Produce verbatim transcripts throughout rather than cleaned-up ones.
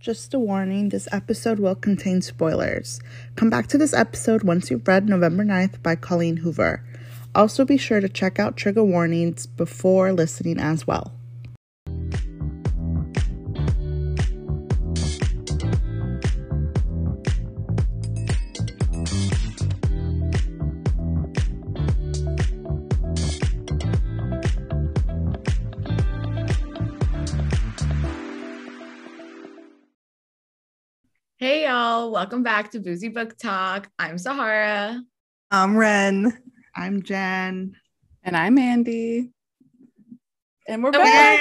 Just a warning, this episode will contain spoilers. Come back to this episode once you've read November ninth by Colleen Hoover. Also be sure to check out trigger warnings before listening as well. Hey y'all, welcome back to Boozy Book Talk. I'm Sahara. I'm Ren. I'm Jen. And I'm Andy. And we're Okay. back.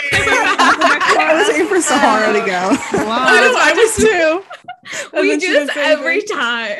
I was waiting for Sahara to go. Wow. I was too. And We then do she this didn't say every anything. time.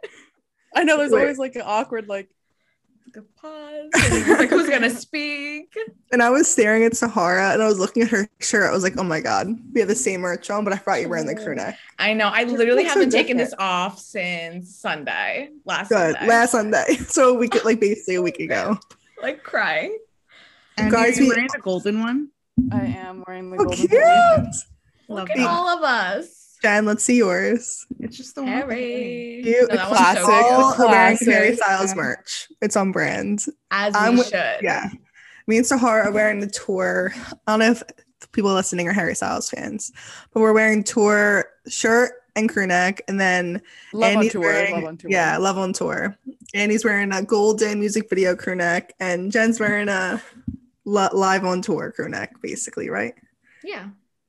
I know there's Wait. always like an awkward like Like a pause. And it's like, who's gonna speak? And I was staring at Sahara and I was looking at her shirt. I was like, oh my God, we have the same merch on, but I forgot you're wearing the crew neck. I know. I literally looks so haven't taken different. this off since Sunday. Last Good. Sunday. Last Sunday. So a week, like basically a week ago. Like crying. And Guys, you're we- wearing the golden one? I am wearing the Oh, golden cute. hoodie. Look Love at that. all of us. Jen, let's see yours. It's just the one. Harry. Cute. No, that one's Classic. so All cute. are wearing Classic. Harry Styles merch. It's on brand. As I'm we with- should. Yeah. Me and Sahara are wearing the tour. I don't know if people listening are Harry Styles fans, but we're wearing tour shirt and crew neck. And then Love on Andy's tour. wearing- Love on tour. Yeah, Love on Tour. Andy's wearing a golden music video crew neck, and Jen's wearing a li- live on tour crew neck, basically, right? Yeah.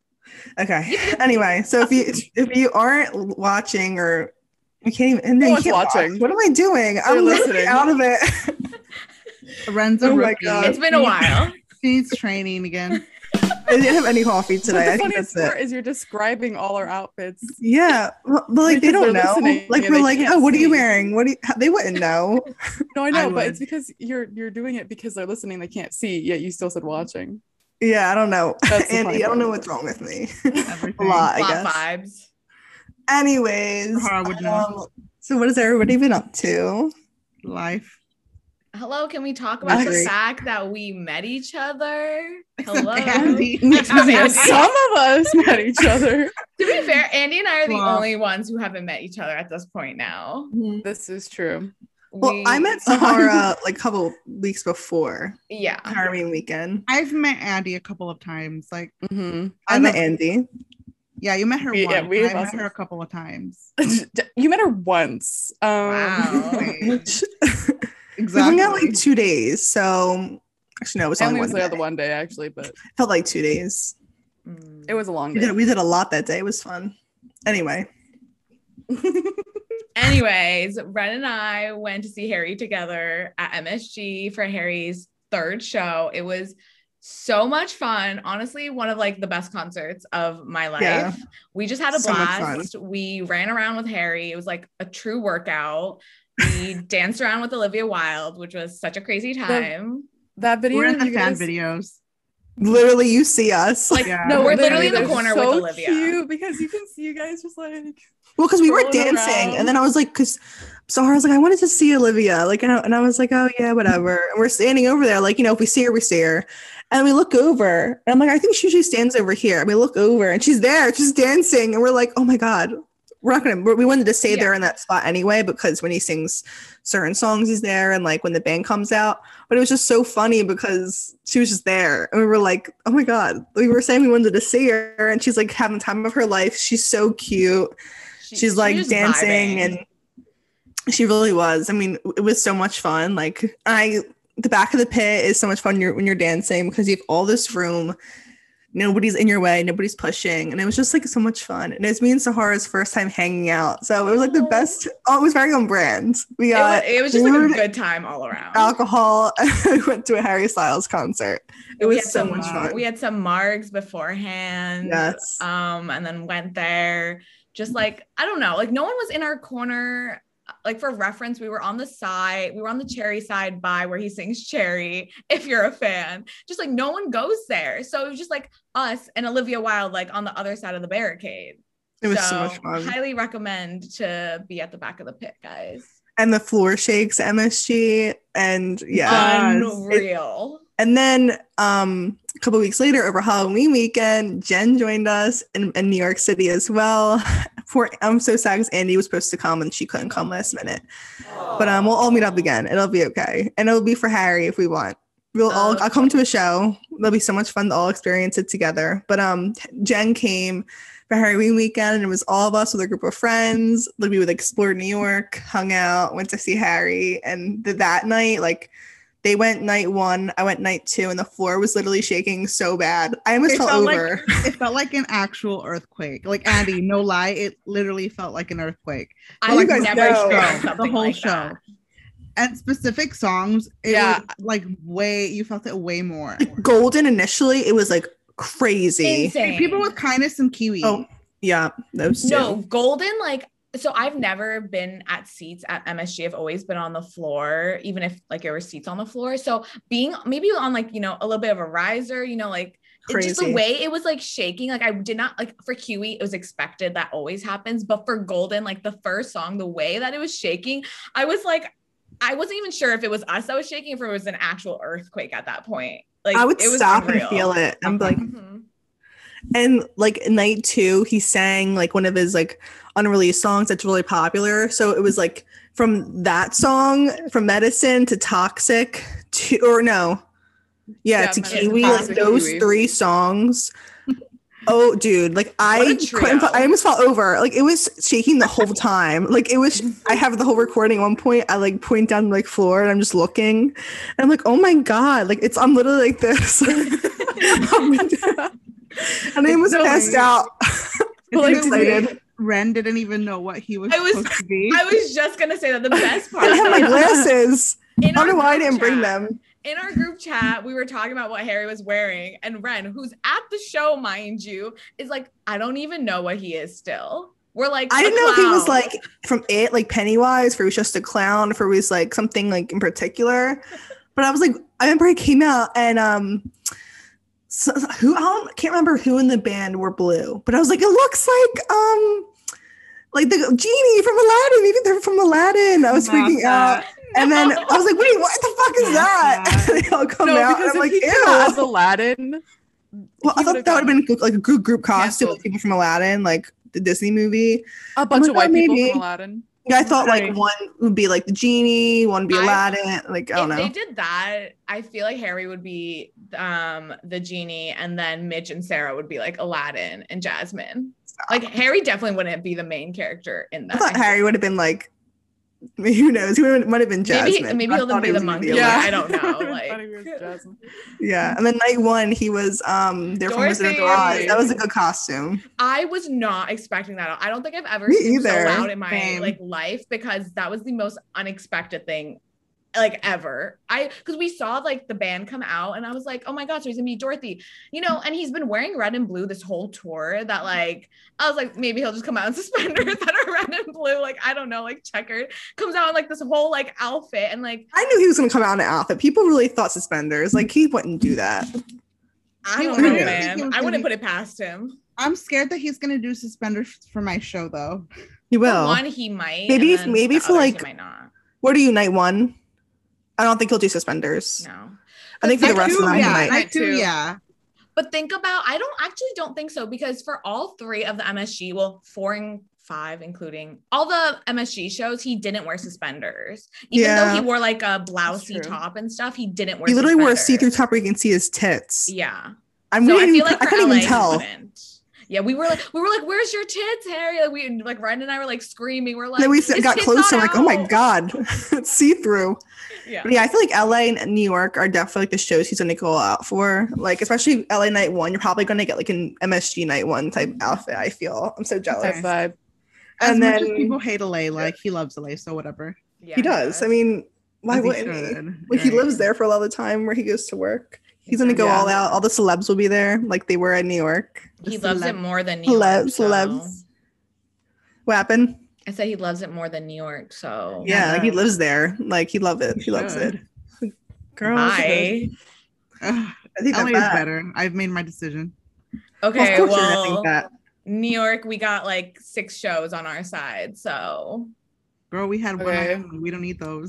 Okay. Anyway, so if you if you aren't watching or you can't even and then No you one's can't watch, watching. what am I doing? I'm literally listening. out of it. Ren's a Oh my rookie. God. It's been a while. She needs training again. I didn't have any coffee But today. the I think funniest that's part it. is you're describing all our outfits. Yeah, well, but like they Because don't they're know. listening Like and we're they like, can't oh, what are you see. wearing? What do you? They wouldn't know. No, I I know, but would. it's because you're you're doing it because they're listening. They can't see, yet you still said watching. Yeah, I don't know. That's the funny Andy, I don't know part. what's wrong with me. Everything. A lot, I Flop guess. vibes. Anyways, Sahara would know. um, so what has everybody been up to? Life. Hello, can we talk about the Agree. fact that we met each other? Except Hello. Andy. Except Andy. Some of us met each other. To be fair, Andy and I are the Wow. only ones who haven't met each other at this point now. This is true. Well, We- I met Sahara like a couple weeks before Yeah. Halloween weekend. I've met Andy a couple of times. Like, hmm I I met love- Andy. yeah, you met her We- once. yeah, we I have met also- her a couple of times. You met her once. Um, Wow. We hung out like two days. So actually, no, it was I only only one was there day. the one day actually, but Felt like two days. Mm. it was a long We day. did, we did a lot that day. It was fun. Anyway, Anyways, Ren and I went to see Harry together at M S G for Harry's third show. It was so much fun. Honestly, one of like the best concerts of my life. Yeah. We just had a So much fun. blast. We ran around with Harry. It was like a true workout. We danced around with Olivia Wilde, which was such a crazy time. That video. We're in the you fan guys- videos. literally, you see us. Like, Yeah. No, we're literally, literally in the they're corner so with Olivia. Cute because you can see you guys just like Well, because we were rolling dancing, around. and then I was like, because Sahara was like, I wanted to see Olivia, like, and I, and I was like, oh yeah, whatever. And we're standing over there, like, you know, if we see her, we see her, and we look over, and I'm like, I think she usually stands over here. And we look over, and she's there, she's dancing, and we're like, oh my God, we're not gonna. We wanted to stay Yeah. there in that spot anyway because when he sings certain songs, he's there, and like when the band comes out. But it was just so funny because she was just there, and we were like, oh my God, we were saying we wanted to see her, and she's like having the time of her life. She's so cute. She- She's she like was dancing vibing. and she really was. I mean, it was so much fun. Like I the back of the pit is so much fun when you're, when you're dancing because you have all this room. Nobody's in your way, nobody's pushing. And it was just like so much fun. And it was me and Sahara's first time hanging out. So it was like the best. Oh, it was very on brand. We It got was, it was just like food, a good time all around. alcohol. We went to a Harry Styles concert. It we was had so some, much fun. We had some margs beforehand. Yes. Um, and then went there. Just like, I don't know, like no one was in our corner. Like for reference, we were on the side, we were on the Cherry side by where he sings Cherry, if you're a fan. Just like no one goes there. So it was just like us and Olivia Wilde, like on the other side of the barricade. It was so much fun. Highly recommend to be at the back of the pit, guys. And the floor shakes M S G. And yeah. Yes. Unreal. And then um, a couple weeks later, over Halloween weekend, Jen joined us in, in New York City as well. Poor, I'm so sad because Andy was supposed to come and she couldn't come last minute. But um, we'll all meet up again. It'll be okay. And it'll be for Harry if we want. We'll all, I'll come to a show. It'll be so much fun to all experience it together. But um, Jen came for Halloween weekend and it was all of us with a group of friends. Like we would explore New York, hung out, went to see Harry. And the, that night, like, they went night one, I went night two, and the floor was literally shaking so bad. I almost It fell felt over. Like, it felt like an actual earthquake. Like Andy, no lie, it literally felt like an earthquake. I like, never know. experienced the something whole like show. that. And specific songs, it Yeah. was like way, you felt it way more. Golden initially, it was like crazy. Insane. People with kindness and Kiwi. Oh, yeah, those two. No, Golden, like, so I've never been at seats at M S G. I've always been on the floor, even if like there were seats on the floor. So being maybe on like, you know, a little bit of a riser, you know, like it, just the Crazy. way it was like shaking. Like I did not like for Kiwi, it was expected, that always happens. But for Golden, like the first song, the way that it was shaking, I was like, I wasn't even sure if it was us that was shaking, if it was an actual earthquake at that point. Like I would it was stop unreal. and feel it. I'm like, Mhm. and like night two, he sang like one of his like unreleased songs that's really popular. So it was like from that song, from Medicine to Toxic to, or no, yeah, Yeah, to Medicine, Kiwi, like Toxic, those Kiwi. three songs. Oh, dude, like What I a couldn't, trio. I almost fell over. Like it was shaking the whole time. Like it was, I have the whole recording at one point. I like point down the like floor and I'm just looking. And I'm like, oh my God, like it's, I'm literally like this. And I almost so passed weird. out. Well, Isn't it excited. weird? Ren didn't even know what he was, I was- supposed to be. I was just gonna say that the best part I have my was- glasses. in I don't know our why I group didn't bring chat- them. In our group chat, we were talking about what Harry was wearing, and Ren, who's at the show, mind you, is like, I don't even know what he is still. We're like, I a didn't know if he was clown. like from it, like Pennywise, if he was just a clown, if it was like something like in particular. But I was like, I remember he came out and um, so, who I don't, can't remember who in the band were blue, but I was like, it looks like um, like the genie from Aladdin. Maybe they're from Aladdin. I was Not freaking out, that. and then I was like, wait, what the fuck is Not that? that. And they all come No, out, and because I'm if like, he ew. came out as Aladdin, Well, I he thought would've that would have gotten been like a group group costume, canceled. like people from Aladdin, like the Disney movie. a bunch like, of white oh, people maybe. from Aladdin. Yeah, I thought like Right. one would be like the genie, one would be I- Aladdin. Like I don't if know. they did that, I feel like Harry would be um the genie, and then Mitch and Sarah would be like Aladdin and Jasmine. Like Harry definitely wouldn't be the main character in I that. thought Harry would have been like, who knows? He would might have been maybe Jasmine. maybe I he'll thought be he the was gonna be monkey. Aladdin. I don't know. I thought he was Like Jasmine. Yeah, and then night one he was um they're from Wizard of Dorothy. Oz. That was a good costume. I was not expecting that. I don't think I've ever Me seen so either. loud in my Same. like life, because that was the most unexpected thing like ever. I because we saw like the band come out and I was like, oh my god, so he's gonna be Dorothy, you know, and he's been wearing red and blue this whole tour that like I was like, maybe he'll just come out in suspenders that are red and blue, like I don't know, like checkered, comes out in like this whole like outfit and like I knew he was gonna come out in an outfit. People really thought suspenders. Like he wouldn't do that. I He don't wouldn't know, think man. he was I gonna wouldn't be- put it past him. I'm scared that he's gonna do suspenders for my show though. He For will. one, he might. Maybe- and then maybe the for, others, like- he might not. What are you, night one? I don't think he'll do suspenders. No. I think for the Night rest of two, the night, he yeah, might. night two, Night two. yeah. But think about, I don't actually don't think so, because for all three of the M S G, well, four and five, including all the M S G shows, he didn't wear suspenders. Even Yeah. though he wore like a blousy true. top and stuff, he didn't wear He literally wore a suspenders. see-through top where you can see his tits. Yeah. I'm So I really, feel like I for couldn't L A, even he tell. wouldn't. Yeah, we were like, we were like, "Where's your tits, Harry?" Like we, like Ryan and I were like screaming. We're like, then we "His got tits closer. not Like, oh my out." god, it's see-through. Yeah. But yeah, I feel like L A and New York are definitely like the shows he's gonna go out for. Like, especially L A night one, you're probably gonna get like an M S G night one type outfit. I feel. I'm so jealous. Type vibe. As And much as then- people hate L A, like he loves L A, so whatever. Yeah, He does. I mean, why As he wouldn't he? should, Like he right. lives there for a lot of the time where he goes to work. He's gonna go Yeah. all out. All the celebs will be there, like they were in New York. he The loves it celeb- more than New York. Celebs, so- celebs. What happened? I said he loves it more than New York. So Yeah, like he Yeah. lives there. Like he loves it. He loves it. Should. Girl, Bye. Ugh, I think L A that's is that. better. I've made my decision. Okay, Well, of course you're gonna well, think that. New York, we got like six shows on our side. So Girl, we had Okay. one. On, we don't need those.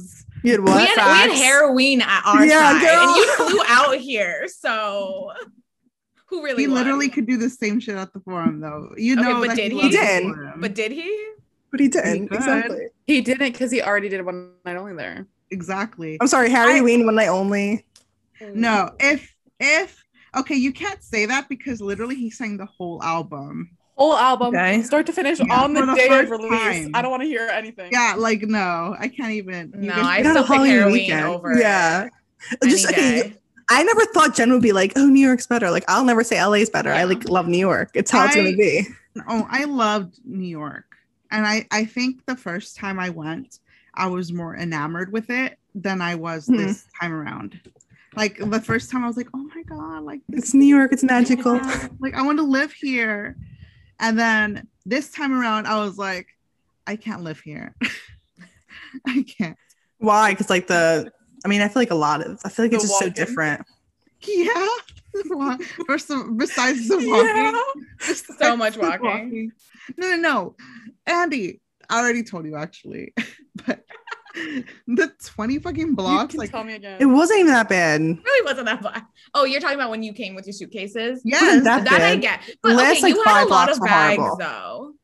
You had We what? had, we had Facts. heroin at our Yeah, side, girl. and you flew out here. So, who really? He won? literally could do the same shit at the forum, though. You Okay, know, but that did he? loves the He did. forum. But did he? But he didn't. He could. Exactly. He didn't because he already did one night only there. Exactly. I'm sorry, Harry Ween one night only. No, if if okay, you can't say that because literally he sang the whole album. Whole album, Okay. start to finish, Yeah, on the, for the day of first release. time. I don't want to hear anything. Yeah, like no, I can't even. You No, guys- I Not a still pick Halloween heroin weekend. over. Yeah. Any Just okay. day. I never thought Jen would be like, "Oh, New York's better." Like, I'll never say L A's better. I Yeah. like love New York. It's how it's I- gonna be. Oh, I loved New York, and I I think the first time I went, I was more enamored with it than I was Hmm. this time around. Like the first time, I was like, "Oh my god!" Like this It's New York. It's magical. Yeah, like I want to live here. And then this time around, I was like, I can't live here. I can't. Why? Because like the, I mean, I feel like a lot of, I feel like The it's just so walking. different. Yeah. First of, besides the walking, Yeah. So much the walking. No, no, no. Andy, I already told you actually, but the twenty fucking You blocks, can like tell me again. It wasn't even that bad. Really wasn't that bad. Oh, you're talking about when you came with your suitcases? yes, wasn't that That I bad. get. But Last, okay, like, you had five a lot blocks of were bags horrible. though.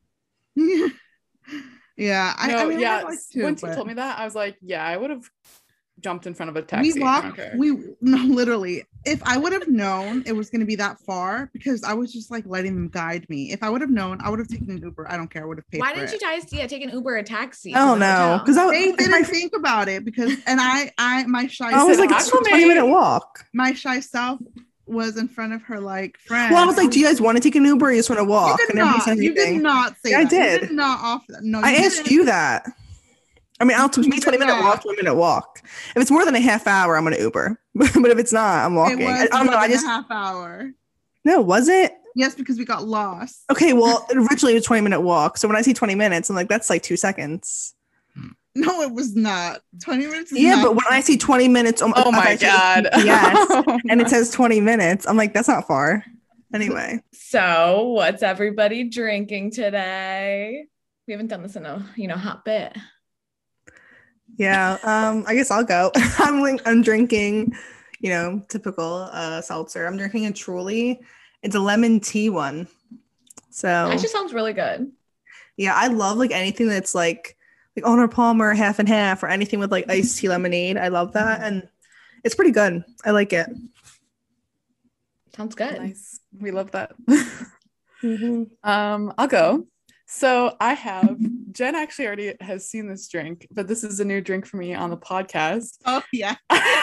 yeah. I, no, I mean, we yeah. had, like, two, Once you but- told me that, I was like, yeah, I would have jumped in front of a taxi. we I don't walked care. we no literally if I would have known it was going to be that far because I was just like letting them guide me. If I would have known, I would have taken an Uber. I don't care. I would have paid Why for didn't you it. guys yeah, take an Uber or a taxi? I to don't the know. hotel? Because I, They was- didn't my, think about it because and I I my shy I was said, like, it's a "Acclimate." twenty minute walk. my shy self was in front of her like friend. Well, I was like, do you guys want to take an Uber or you just want to walk? You did And everybody not. said You did anything. not say Yeah, I that. You did. did not offer that. No, I you asked didn't. you that. I mean, I'll to You me did twenty minute not. walk, twenty minute walk. If it's more than a half hour, I'm gonna Uber. But if it's not, I'm It walking. was I, I don't know. more I than just a half hour. no, was it? Yes, because we got lost. Okay, well, originally it was twenty minute walk. So when I see twenty minutes, I'm like, that's like two seconds. No, it was not. twenty minutes. Is Yeah, not- but when I see twenty minutes, um, Oh if my I check god. G P S Oh and my- it says twenty minutes, I'm like, that's not far. Anyway, So what's everybody drinking today? We haven't done this in a you know hot bit. yeah. Um, I guess I'll go. I'm like, I'm drinking, you know, typical uh seltzer. I'm drinking a Truly. It's a lemon tea one. So That just sounds really good. yeah, I love like anything that's like like Arnold Palmer half and half or anything with like iced tea lemonade. I love that, and it's pretty good. I like it. Sounds good. Nice. We love that. Mhm. Um, I'll go. So I have Jen actually already has seen this drink, but this is a new drink for me on the podcast. Oh yeah.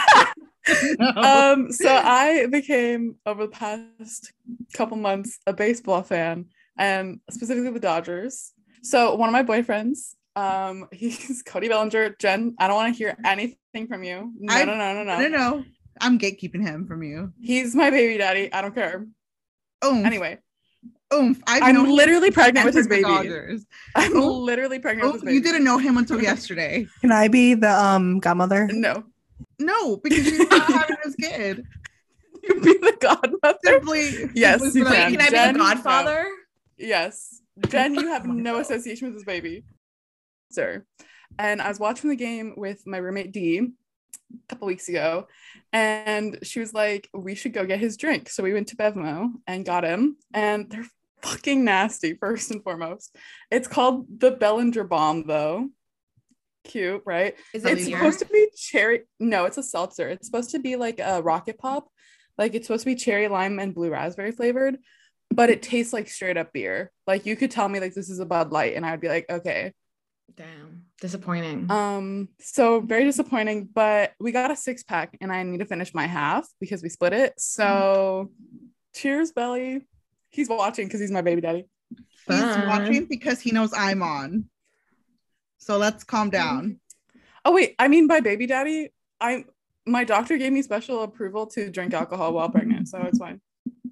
um, so I became over the past couple months a baseball fan, and specifically the Dodgers. So one of my boyfriends, um, he's Cody Bellinger. Jen, I don't want to hear anything from you. No, I- no, no, no, no. No, no. I'm gatekeeping him from you. He's my baby daddy. I don't care. Oomph. Anyway, Oomph. I've I'm known him literally since pregnant with his entered the baby. Dodgers. I'm Oh. literally pregnant Oh, with his baby. you didn't know him until yesterday. Can I be the um godmother? No. No, because you're not having this kid. You be the godmother? Simply. Yes, simply you for that. Wait, can I be Jen, the godfather? Yes. Jen, you have Oh my no God. association with this baby. Sir. And I was watching the game with my roommate Dee a couple weeks ago, and she was like, we should go get his drink. So we went to Bevmo and got him, and they're fucking nasty, first and foremost. It's called the Bellinger Bomb, though. Cute, right? Is it It's beer? supposed to be cherry. No, it's a seltzer. It's supposed to be like a rocket pop. Like it's supposed to be cherry lime and blue raspberry flavored, but it tastes like straight up beer. Like you could tell me like this is a Bud Light, and I would be like, okay. Damn, disappointing. Um, so very disappointing. But we got a six pack, and I need to finish my half because we split it. So, cheers, Belly. He's watching because he's my baby daddy. He's Fun. watching because he knows I'm on. So let's calm down. Oh wait, I mean by baby daddy, I my doctor gave me special approval to drink alcohol while pregnant, so it's fine.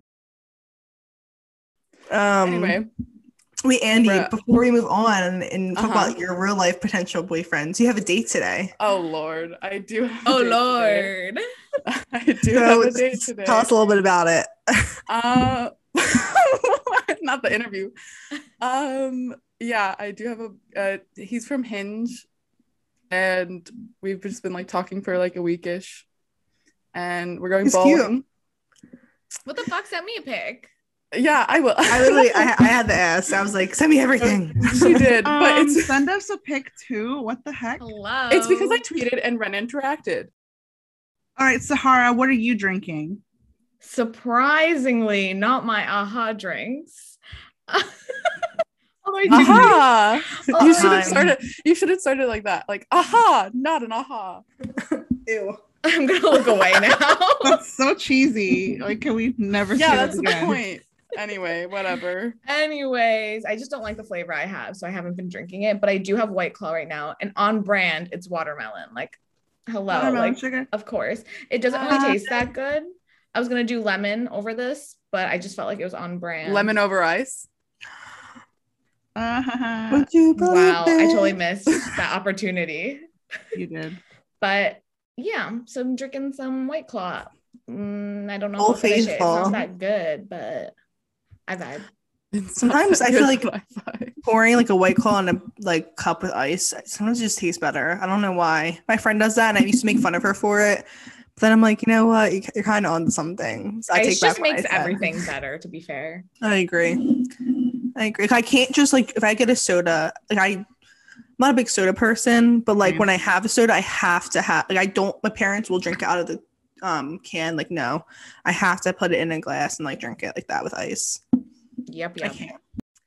Um, Anyway, wait, Andy, Bruh. before we move on and talk Uh-huh. about your real life potential boyfriends, you have a date today. oh Lord, I do. Have a Oh date today. Lord. I do So have a date today. tell us a little bit about it. Uh, not the interview. Um, yeah, I do have a. Uh, he's from Hinge. and we've just been like talking for like a weekish, and we're going He's bowling. cute. What the fuck? Send me a pic. Yeah, I will. I literally, I, I had to ask. I was like, send me everything. She did, but Um, it's send us a pic too. What the heck? Hello. it's because I tweeted and Ren interacted. All right, Sahara, what are you drinking? Surprisingly, not my aha drinks. Although I do Aha! Oh, You should have time. started. You should have started like that. Like aha, not an aha. Ew. I'm gonna look away now. That's so cheesy. Like, can we never Yeah, say that's that the again? point. Anyway, whatever. Anyways, I just don't like the flavor I have, so I haven't been drinking it. But I do have White Claw right now, and on brand, it's watermelon. Like, hello, Watermelon like sugar. of course, it doesn't really Uh, taste that good. I was gonna do lemon over this, but I just felt like it was on brand. Lemon over ice. Uh, Would you Wow, I believe totally it? missed that opportunity. you did. But yeah, so I'm drinking some White Claw. Mm, I don't know if Old I'll finish it. It's Faithful. not that good, but I vibe. Sometimes I feel like- Wi-Fi. Pouring like a White Claw in a like cup with ice sometimes it just tastes better. I don't know why. My friend does that, and I used to make fun of her for it. But then I'm like, you know what? You- You're kind of on something. So I Ice take just back what I makes said. everything better, to be fair. I agree. I agree. Like, I can't just like if I get a soda, like I, I'm not a big soda person, but like Same. when I have a soda, I have to have like I don't. My parents will drink it out of the um can. Like no, I have to put it in a glass and like drink it like that with ice. Yep, I yep. can't.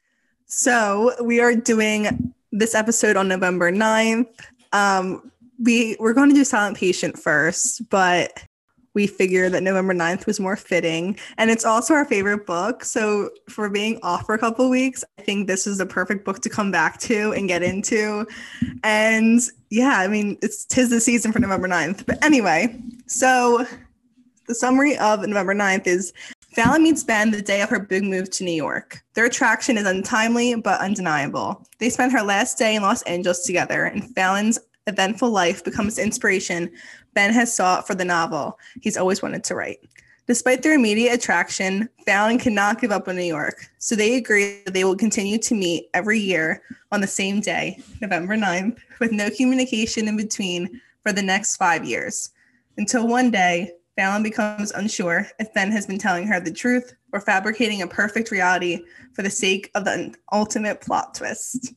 So we are doing this episode on November ninth. Um, we we're going to do Silent Patient first, but we figured that November ninth was more fitting, and it's also our favorite book. So for being off for a couple of weeks, I think this is the perfect book to come back to and get into. And yeah, I mean, it's tis the season for November ninth. But anyway, so the summary of November ninth is Fallon meets Ben the day of her big move to New York. Their attraction is untimely but undeniable. They spend her last day in Los Angeles together, and Fallon's eventful life becomes the inspiration Ben has sought for the novel he's always wanted to write. Despite their immediate attraction, Fallon cannot give up on New York, so they agree that they will continue to meet every year on the same day, November ninth, with no communication in between for the next five years. Until one day, Fallon becomes unsure if Ben has been telling her the truth or fabricating a perfect reality for the sake of the ultimate plot twist.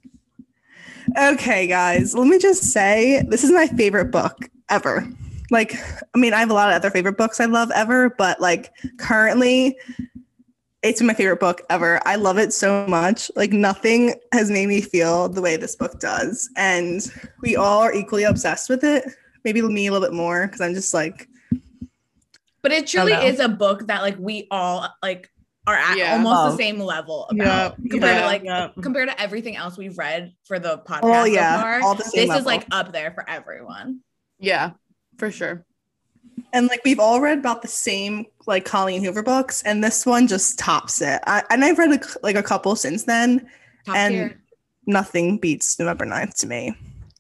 Okay, guys, let me just say this is my favorite book ever. Like, I mean, I have a lot of other favorite books I love ever, but like currently, it's my favorite book ever. I love it so much. Like, nothing has made me feel the way this book does. And we all are equally obsessed with it. Maybe me a little bit more because I'm just like, But it truly know. is a book that like we all like are at Yeah. almost Love. the same level Yep, about compared yeah, to like yep. compared to everything else we've read for the podcast oh yeah, so far. all the same This is level. like up there for everyone. Yeah, for sure. And like we've all read about the same like Colleen Hoover books, and this one just tops it. I, and I've read a, like a couple since then. Top And- tier. Nothing beats November ninth to me.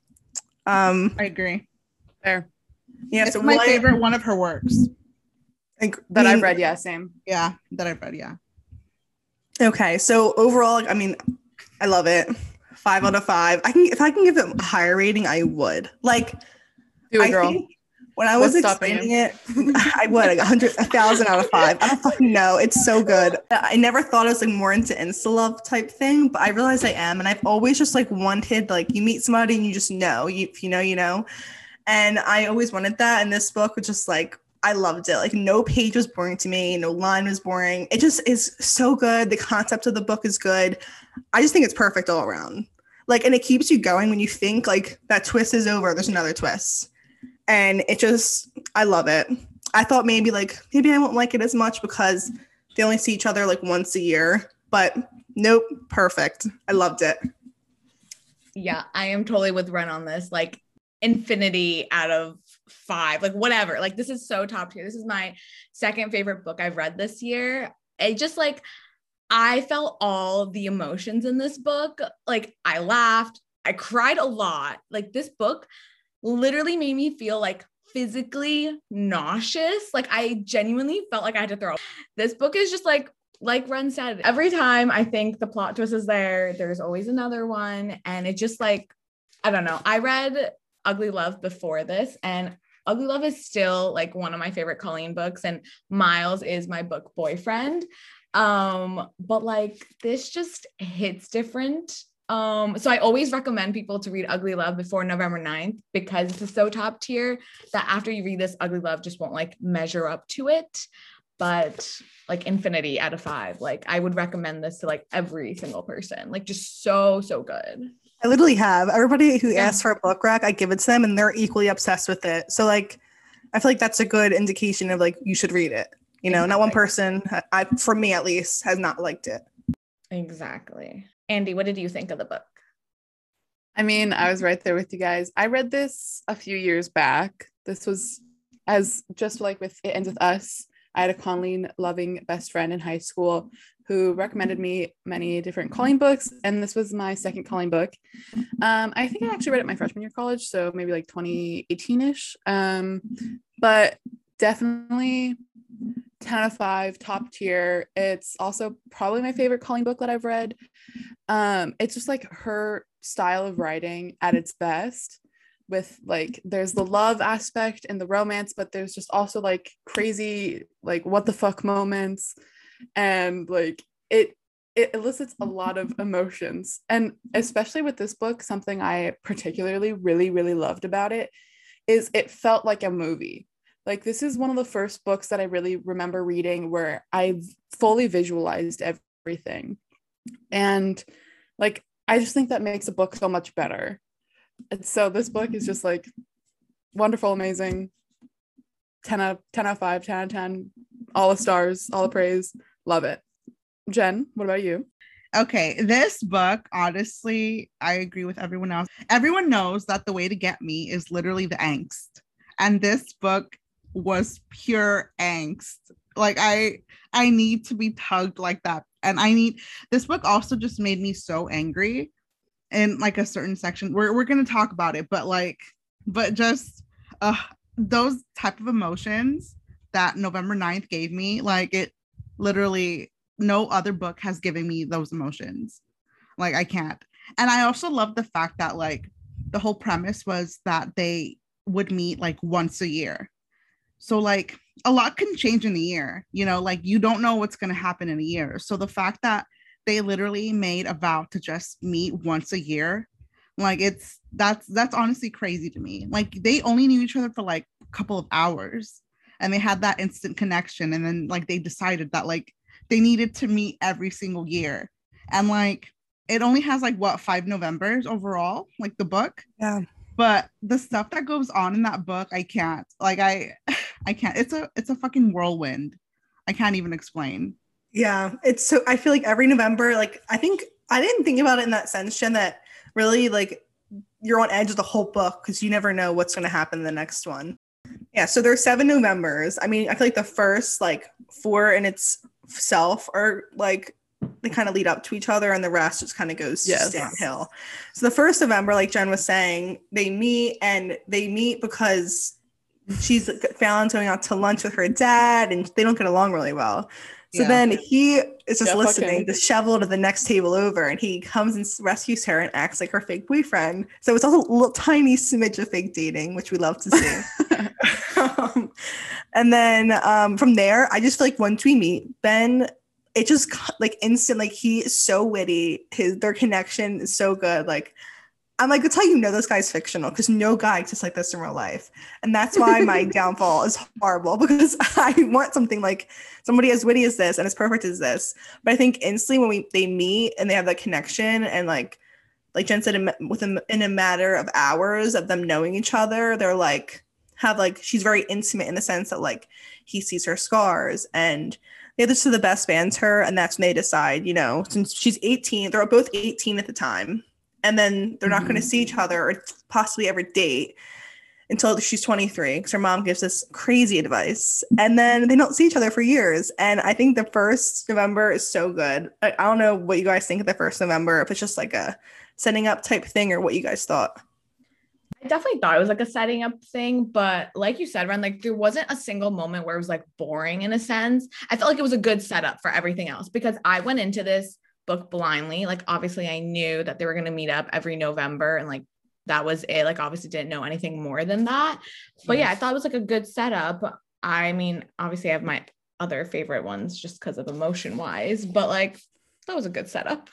Um, I agree. Fair. yeah, It's so my what- favorite one of her works. like, That I I've mean, read, yeah, same. Yeah, that I've read. Yeah. Okay, so overall, like, I mean, I love it. Five out of five. I can if I can give it a higher rating, I would. Like, Do it, I girl. think when I was What's stopping explaining it, I would like a hundred, a thousand out of five. I don't fucking know. It's so good. I never thought I was like more into insta love type thing, but I realized I am, and I've always just like wanted like you meet somebody and you just know you if you know you know, and I always wanted that. And this book was just like I loved it. Like no page was boring to me, no line was boring. It just is so good. The concept of the book is good. I just think it's perfect all around. Like, and it keeps you going when you think like that twist is over. There's another twist. And it just, I love it. I thought maybe like, maybe I won't like it as much because they only see each other like once a year, but nope, perfect. I loved it. Yeah, I am totally with Ren on this. Like infinity out of five, like whatever. Like this is so top tier. This is my second favorite book I've read this year. It just like, I felt all the emotions in this book. Like I laughed, I cried a lot. Like this book literally made me feel like physically nauseous. Like I genuinely felt like I had to throw up. This book is just like, like Ren said, every time I think the plot twist is there, there's always another one. And it just like, I don't know. I read Ugly Love before this, and Ugly Love is still like one of my favorite Colleen books, and Miles is my book boyfriend. Um, but like this just hits different. Um, so I always recommend people to read Ugly Love before November ninth because it's so top tier that after you read this, Ugly Love just won't like measure up to it. But like infinity out of five. Like I would recommend this to like every single person. Like just so, so good. I literally have everybody who Yeah. asks for a book rack, I give it to them and they're equally obsessed with it. So like, I feel like that's a good indication of like, you should read it. You know, not one person, I, for me at least, has not liked it. Exactly. Andy, what did you think of the book? I mean, I was right there with you guys. I read this a few years back. This was as just like with It Ends With Us. I had a Colleen loving best friend in high school who recommended me many different Colleen books, and this was my second Colleen book. Um, I think I actually read it my freshman year of college, so maybe like twenty eighteen-ish. Um, but definitely ten out of five, top tier. It's also probably my favorite Colleen book that I've read. Um, it's just like her style of writing at its best, with like there's the love aspect and the romance, but there's just also like crazy like what the fuck moments, and like it it elicits a lot of emotions. And especially with this book, something I particularly really really loved about it is it felt like a movie. Like this is one of the first books that I really remember reading where I fully visualized everything. And like, I just think that makes a book so much better. And so this book is just like wonderful, amazing, ten out of five, ten out of ten, all the stars, all the praise. Love it. Jen, what about you? Okay, this book, honestly, I agree with everyone else. Everyone knows that the way to get me is literally the angst. And this book was pure angst. Like I I need to be tugged like that. And I need this book also just made me so angry in like a certain section. We're we're gonna talk about it, but like, but just uh those type of emotions that November ninth gave me, like it literally no other book has given me those emotions. Like I can't. And I also love the fact that like the whole premise was that they would meet like once a year. So like a lot can change in a year, you know, like you don't know what's going to happen in a year. So the fact that they literally made a vow to just meet once a year, like it's that's that's honestly crazy to me. Like they only knew each other for like a couple of hours and they had that instant connection. And then like they decided that like they needed to meet every single year. And like it only has like what five Novembers overall, like the book. Yeah. But the stuff that goes on in that book, I can't. Like I I can't. It's a it's a fucking whirlwind. I can't even explain. Yeah, it's so I feel like every November, like I think I didn't think about it in that sense, Jen, that really like you're on edge of the whole book because you never know what's going to happen in the next one. Yeah, so there's seven Novembers. I mean, I feel like the first like four in itself are like they kind of lead up to each other and the rest just kind of goes Yes. downhill. So the first November, like Jen was saying, they meet and they meet because she's Fallon's going out to lunch with her dad and they don't get along really well. So Yeah. then he is just Yeah, fuck listening, him. disheveled at the next table over, and he comes and rescues her and acts like her fake boyfriend. So it's also a little tiny smidge of fake dating, which we love to see. um, and then um, from there, I just feel like once we meet, Ben, it just like instant, like he is so witty. His their connection is so good. Like I'm like, that's how you know this guy's fictional because no guy exists like this in real life. And that's why my downfall is horrible because I want something like somebody as witty as this and as perfect as this. But I think instantly when we they meet and they have that connection and like like Jen said, in, within in a matter of hours of them knowing each other, they're like have like she's very intimate in the sense that like he sees her scars and they just to the best fans her, and that's when they decide, you know, since she's eighteen, they're both eighteen at the time. And then they're not Mhm. going to see each other or possibly ever date until she's twenty-three because her mom gives this crazy advice. And then they don't see each other for years. And I think the first November is so good. I, I don't know what you guys think of the first November, if it's just like a setting up type thing or what you guys thought. I definitely thought it was like a setting up thing, but like you said, Ren, like there wasn't a single moment where it was like boring in a sense. I felt like it was a good setup for everything else because I went into this book blindly. Like obviously I knew that they were going to meet up every November and like that was it. Like, obviously didn't know anything more than that. But yeah, I thought it was like a good setup. I mean, obviously I have my other favorite ones just because of emotion wise, but like that was a good setup.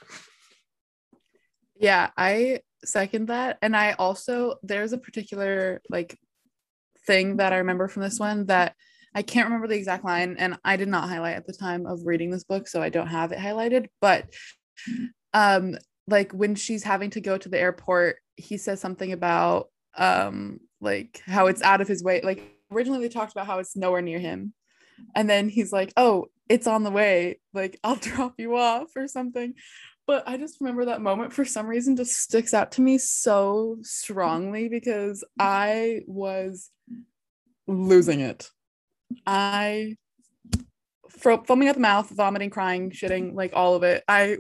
Yeah, I second that. And I also, there's a particular like thing that I remember from this one that I can't remember the exact line, and I did not highlight at the time of reading this book, so I don't have it highlighted. But um, like when she's having to go to the airport, he says something about um, like how it's out of his way. Like originally they talked about how it's nowhere near him, and then he's like, "Oh, it's on the way. Like I'll drop you off or something." But I just remember that moment for some reason just sticks out to me so strongly because I was losing it. I fro- foaming at the mouth, vomiting, crying, shitting, like all of it. I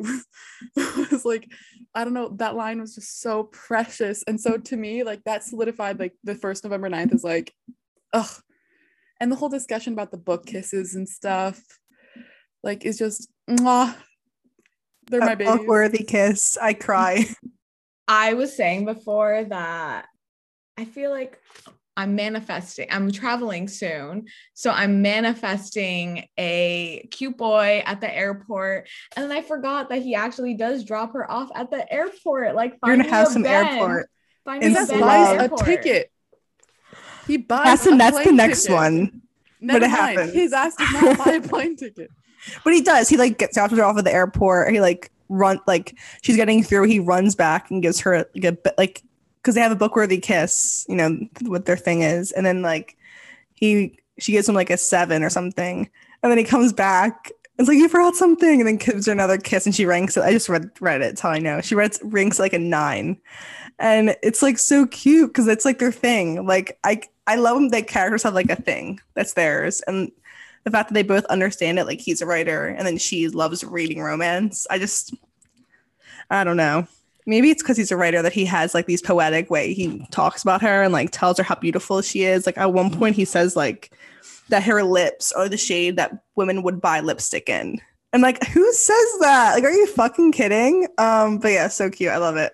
was like, I don't know, that line was just so precious. And so to me, like that solidified like the first November ninth is like, ugh. And the whole discussion about the book kisses and stuff, like is just mwah. They're my babies. Worthy kiss. I cry. I was saying before that I feel like I'm manifesting. I'm traveling soon. So I'm manifesting a cute boy at the airport. And then I forgot that he actually does drop her off at the airport. Like, you're going to have some Ben. airport. Find he me a, buys a ticket. He buys that's a That's the next ticket. one. Never but it mind. happens. His ass does not buy a plane ticket. But he does. He like gets drops her off at the airport. He like run like she's getting through. He runs back and gives her like a like because they have a book-worthy kiss. You know what their thing is, and then like he she gives him like a seven or something, and then he comes back. It's like you forgot something, and then gives her another kiss, and she ranks it. I just read read it. That's how I know. She read ranks like a nine, and it's like so cute because it's like their thing. Like I I love them. That characters have like a thing that's theirs, and the fact that they both understand it, like he's a writer and then she loves reading romance. I just, I don't know. Maybe it's because he's a writer that he has like these poetic way he talks about her and like tells her how beautiful she is. Like at one point he says like that her lips are the shade that women would buy lipstick in. And like, who says that? Like, are you fucking kidding? Um, but yeah, so cute. I love it.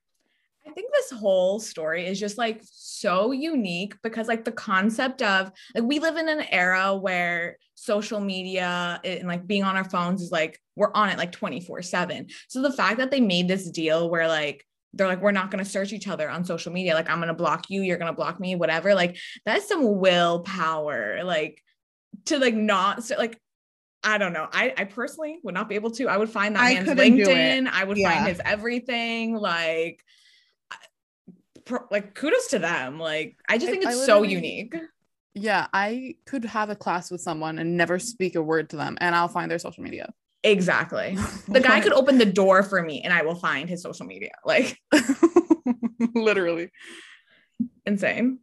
I think this whole story is just like so unique because like the concept of like we live in an era where social media and like being on our phones is like we're on it like twenty-four seven. So the fact that they made this deal where like they're like we're not going to search each other on social media, like I'm going to block you, you're going to block me, whatever, like that's some willpower like to like not like I don't know. I, I personally would not be able to. I would find that I man's couldn't do LinkedIn. it. I would Yeah. find his everything. Like, pro, like kudos to them. Like, I just I- think it's I so literally- unique. Yeah, I could have a class with someone and never speak a word to them, and I'll find their social media. Exactly. The guy could open the door for me and I will find his social media. Like, Literally. insane.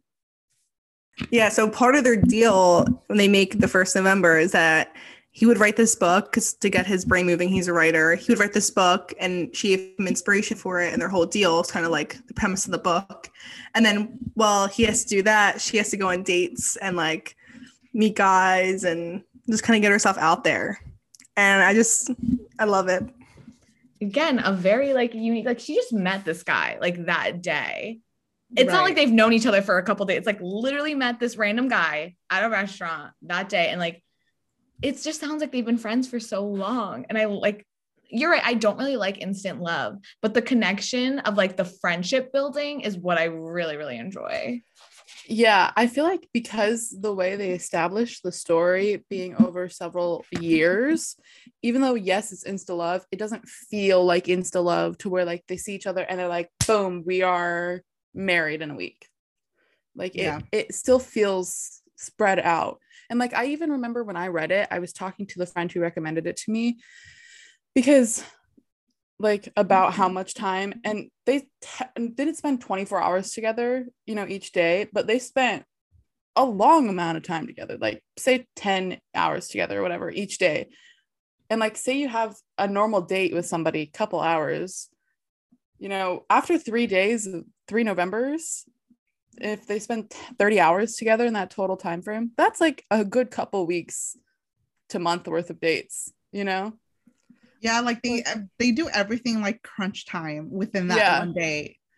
Yeah, so part of their deal when they make the first November is that he would write this book because to get his brain moving, he's a writer. He would write this book and she gave him inspiration for it. And their whole deal is kind of like the premise of the book. And then while he has to do that, she has to go on dates and like meet guys and just kind of get herself out there. And I just, I love it. Again, a very like unique, like she just met this guy like that day. It's not Right. like they've known each other for a couple days. It's like literally met this random guy at a restaurant that day. And like, it just sounds like they've been friends for so long. And I like, you're right. I don't really like instant love, but the connection of like the friendship building is what I really, really enjoy. Yeah, I feel like because the way they established the story being over several years, even though yes, it's insta love, it doesn't feel like insta love to where like they see each other and they're like, boom, we are married in a week. Like it, Yeah. it still feels spread out. And like I even remember when I read it, I was talking to the friend who recommended it to me because like about how much time, and they t- didn't spend twenty-four hours together, you know, each day, but they spent a long amount of time together, like say ten hours together or whatever each day. And like say you have a normal date with somebody, couple hours, you know, after three days, three Novembers, if they spend thirty hours together in that total time frame, that's like a good couple weeks to month worth of dates, you know? Yeah, like they they do everything like crunch time within that Yeah. one day.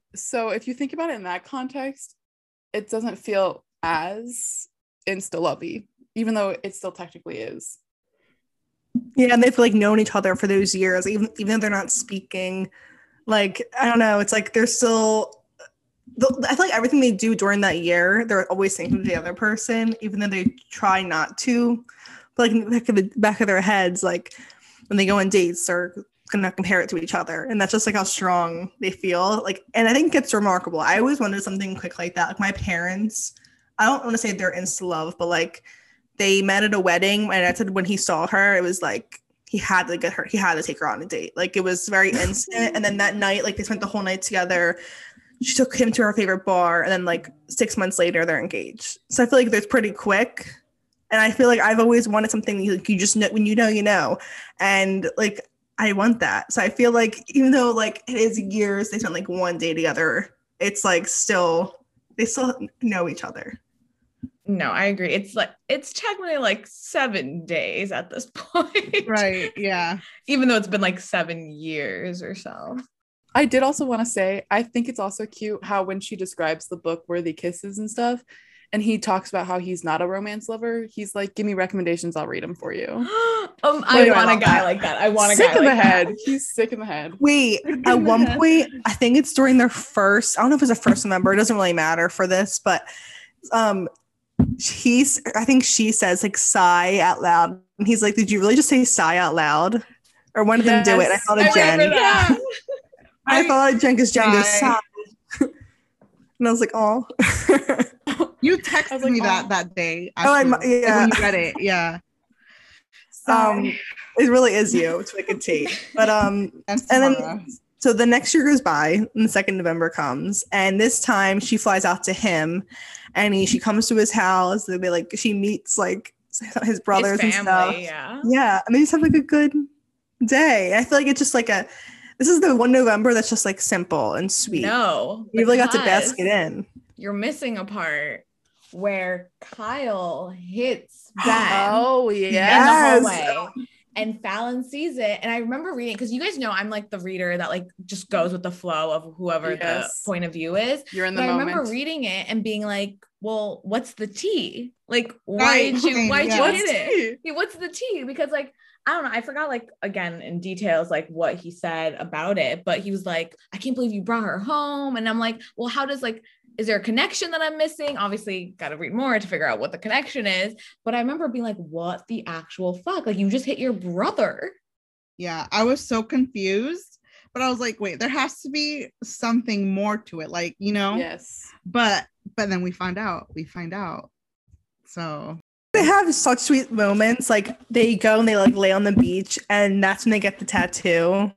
So if you think about it in that context, it doesn't feel as insta-lovey, even though it still technically is. Yeah, and they've like known each other for those years, even even though they're not speaking. Like, I don't know, it's like they're still I feel like everything they do during that year, they're always thinking of the other person, even though they try not to. But like in the back of the back of their heads, like when they go on dates, they're gonna compare it to each other, and that's just like how strong they feel. Like, and I think it's remarkable. I always wanted something quick like that. Like my parents, I don't want to say they're insta love, but like they met at a wedding, and I said when he saw her, it was like he had to get her, he had to take her on a date. Like it was very instant. And then that night, like they spent the whole night together. She took him to her favorite bar, and then like six months later, they're engaged. So I feel like that's pretty quick. And I feel like I've always wanted something like you just know when you know, you know, and like I want that. So I feel like even though like it is years, they spent like one day together. It's like still they still know each other. No, I agree. It's like it's technically like seven days at this point. Right. Yeah. Even though it's been like seven years or so. I did also want to say, I think it's also cute how when she describes the book Worthy Kisses and stuff, and he talks about how he's not a romance lover, he's like, give me recommendations, I'll read them for you. um, I Wait, want I a guy that. like that. I want a sick guy in like the that. head. He's sick in the head. Wait, at one point, I think it's during their first, I don't know if it's a first November, it doesn't really matter for this, but um he's I think she says like sigh out loud. And he's like, did you really just say sigh out loud? Or one of them do it. And I thought of I Jen. remember that. I, I thought of Jen because Jen goes Sigh. sigh. And I was like, oh. You texted like, me oh. that that day. Oh, I actually, mu- like, yeah. when you read it. Yeah. um it really is you. It's like a tape. But um And, and then Samara. so the next year goes by and the second November comes, and this time she flies out to him, and he, she comes to his house. They be like she meets like his brothers His and stuff. family, yeah. Yeah, and they just have like a good day. I feel like it's just like a this is the one November that's just like simple and sweet. No. You really got to because bask it in. You're missing a part where Kyle hits Ben. Oh, in Yes. the hallway, and Fallon sees it. And I remember reading, because you guys know I'm like the reader that like just goes with the flow of whoever Yes. the point of view is. You're in the But I moment. remember reading it and being like, well, what's the tea? Like, why Right. did you why'd Yeah. you What's hit it? tea? Yeah, what's the tea? Because like I don't know, I forgot like again in details like what he said about it, but he was like, I can't believe you brought her home. And I'm like, well, how does like is there a connection that I'm missing? Obviously, got to read more to figure out what the connection is. But I remember being like, what the actual fuck? Like, you just hit your brother. Yeah, I was so confused, but I was like, wait, there has to be something more to it, like, you know. Yes. But but then we find out. We find out. So They have such sweet moments. Like they go and they like lay on the beach, and that's when they get the tattoo.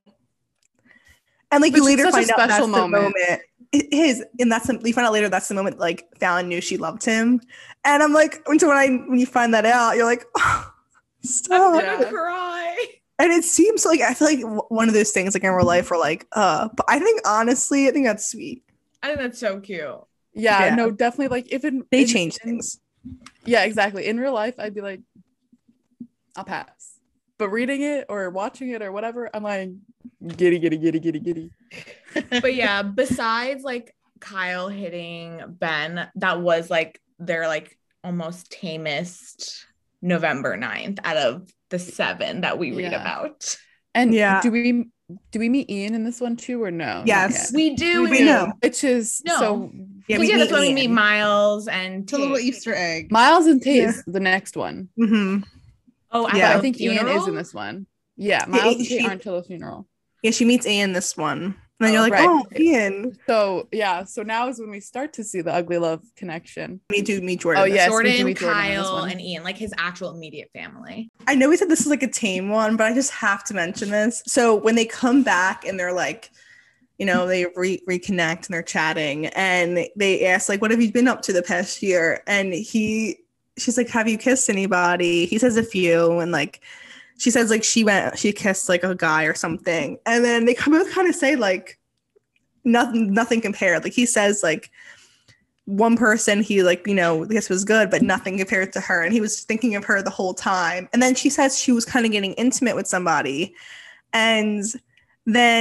And like Which you is later such a find out that's special the moment. moment. It is, and that's the, you find out later that's the moment like Fallon knew she loved him. And I'm like, when when I when you find that out, you're like, oh, stop. I'm Yeah. gonna cry. And it seems like I feel like w- one of those things like in real life where like, uh, but I think honestly, I think that's sweet. I think that's so cute. Yeah, Yeah. no, definitely. Like, if in, They in- change in- things. Yeah, exactly. In real life, I'd be like, I'll pass. But reading it or watching it or whatever, I'm like, giddy, giddy, giddy, giddy, giddy. But yeah, besides like Kyle hitting Ben, that was like their like almost tamest November ninth out of the seven that we read Yeah. about. And Yeah. do we do we meet Ian in this one too or no? Not Yes. yet. We do. We know. Which is No. so Yeah, Yeah, we yeah that's meet when we meet Ian. Miles and it's a little Tate. Easter egg. Miles and Tate Yeah. is the next one. Mm-hmm. Oh, at Yeah. But the I think Ian funeral? is in this one. Yeah, Yeah, Miles and she- Tate aren't till the funeral. Yeah, she meets Ian this one. And then Oh, you're like, right. oh, Ian. So yeah, so now is when we start to see the ugly love connection. Me too, meet Jordan. Oh, this yes, we Jordan, do meet Jordan in this Kyle, one. and Ian, like his actual immediate family. I know we said this is like a tame one, but I just have to mention this. So when they come back and they're like, you know, they re- reconnect and they're chatting, and they ask like, "What have you been up to the past year?" And he, she's like, "Have you kissed anybody?" He says a few, and like, she says like she went, she kissed like a guy or something, and then they come both kind of say like, nothing, nothing compared. Like he says like. One person he like you know this was good but nothing compared to her, and he was thinking of her the whole time. And then she says she was kind of getting intimate with somebody, and then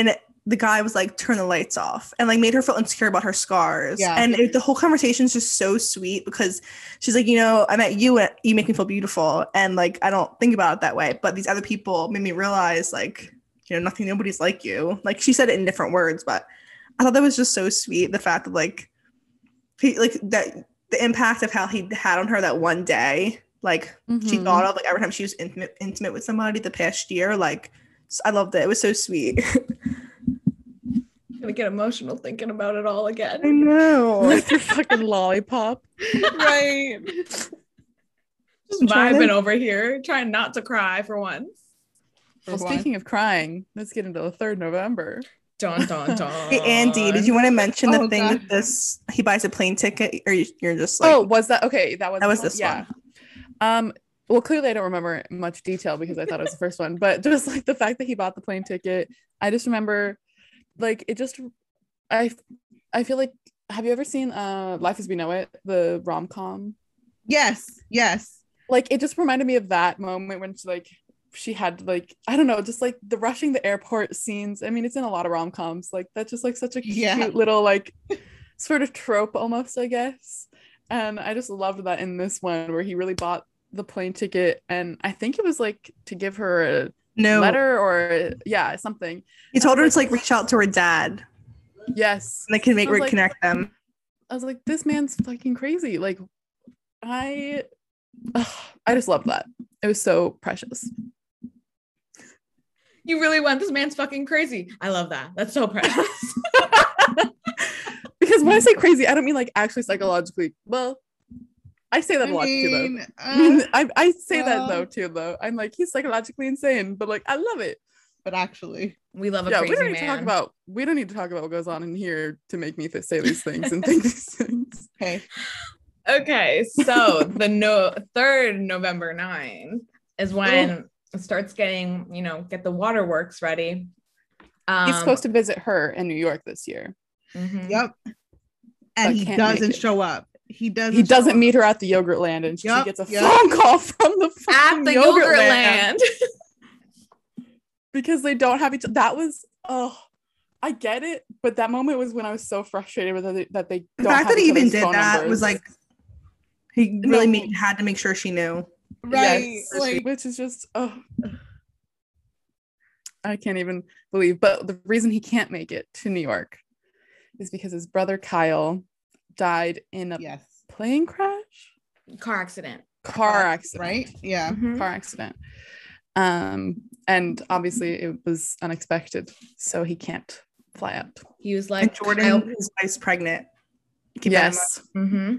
the guy was like, turn the lights off, and like made her feel insecure about her scars. Yeah. And it, the whole conversation is just so sweet because she's like, you know, I met you and you make me feel beautiful. And like, I don't think about it that way. But these other people made me realize like, you know, nothing, nobody's like you. Like she said it in different words, but I thought that was just so sweet. The fact that like, he, like that, the impact of how he had on her that one day, like mm-hmm. she thought of like every time she was intimate, intimate with somebody the past year. Like I loved it. It was so sweet. I'm gonna get emotional thinking about it all again. I know. Like your fucking lollipop. Right. Just vibing to... over here, trying not to cry for once. For well, speaking of crying, let's get into the third of November. Dun, dun, dun. Hey, Andy, did you want to mention the oh, thing God. with this? He buys a plane ticket, or you're just like, oh, was that okay? That was that was one? this yeah. one. Um, well, clearly I don't remember much detail because I thought it was the first one, but just like the fact that he bought the plane ticket, I just remember, like it just, I, I feel like, have you ever seen uh Life as We Know It, the rom com? Yes, yes. Like it just reminded me of that moment when she like. she had like I don't know, just like the rushing the airport scenes. I mean, it's in a lot of rom-coms. Like that's just like such a yeah. cute little like sort of trope almost, I guess. And I just loved that in this one where he really bought the plane ticket, and I think it was like to give her a no letter or yeah something. He told her like, to like reach out to her dad. Yes, and they can make reconnect like, them. I was like, this man's fucking crazy. Like I, ugh, I just loved that. It was so precious. You really went, this man's fucking crazy. I love that. That's so precious. Because when I say crazy, I don't mean like actually psychologically. Well, I say that I a lot mean, too, though. Uh, I, I say uh, that though too, though. I'm like, he's psychologically insane, but like, I love it. But actually, we love a yeah, crazy we don't need man. to talk about. We don't need to talk about what goes on in here to make me th- say these things and think these things. Okay. Okay, so the no third November ninth is when. Ooh. It starts getting, you know, get the waterworks ready. Um, He's supposed to visit her in New York this year. Mm-hmm. Yep. And he doesn't show up. He doesn't. He doesn't meet her at the Yogurt Land, and yep, she gets a yep. phone call from the at the Yogurt, Yogurt Land, Land. Because they don't have each. That was oh, I get it, but that moment was when I was so frustrated with it that they. The don't fact have that he even did that numbers. was like, he really no. made, had to make sure she knew. Right, yes, like, which is just oh, I can't even believe. But the reason he can't make it to New York is because his brother Kyle died in a yes. plane crash, car accident, car accident, right? Yeah, mm-hmm. car accident. Um, and obviously it was unexpected, so he can't fly out. He was like, and Jordan, Kyle- his wife's pregnant. Keep yes. Mm-hmm.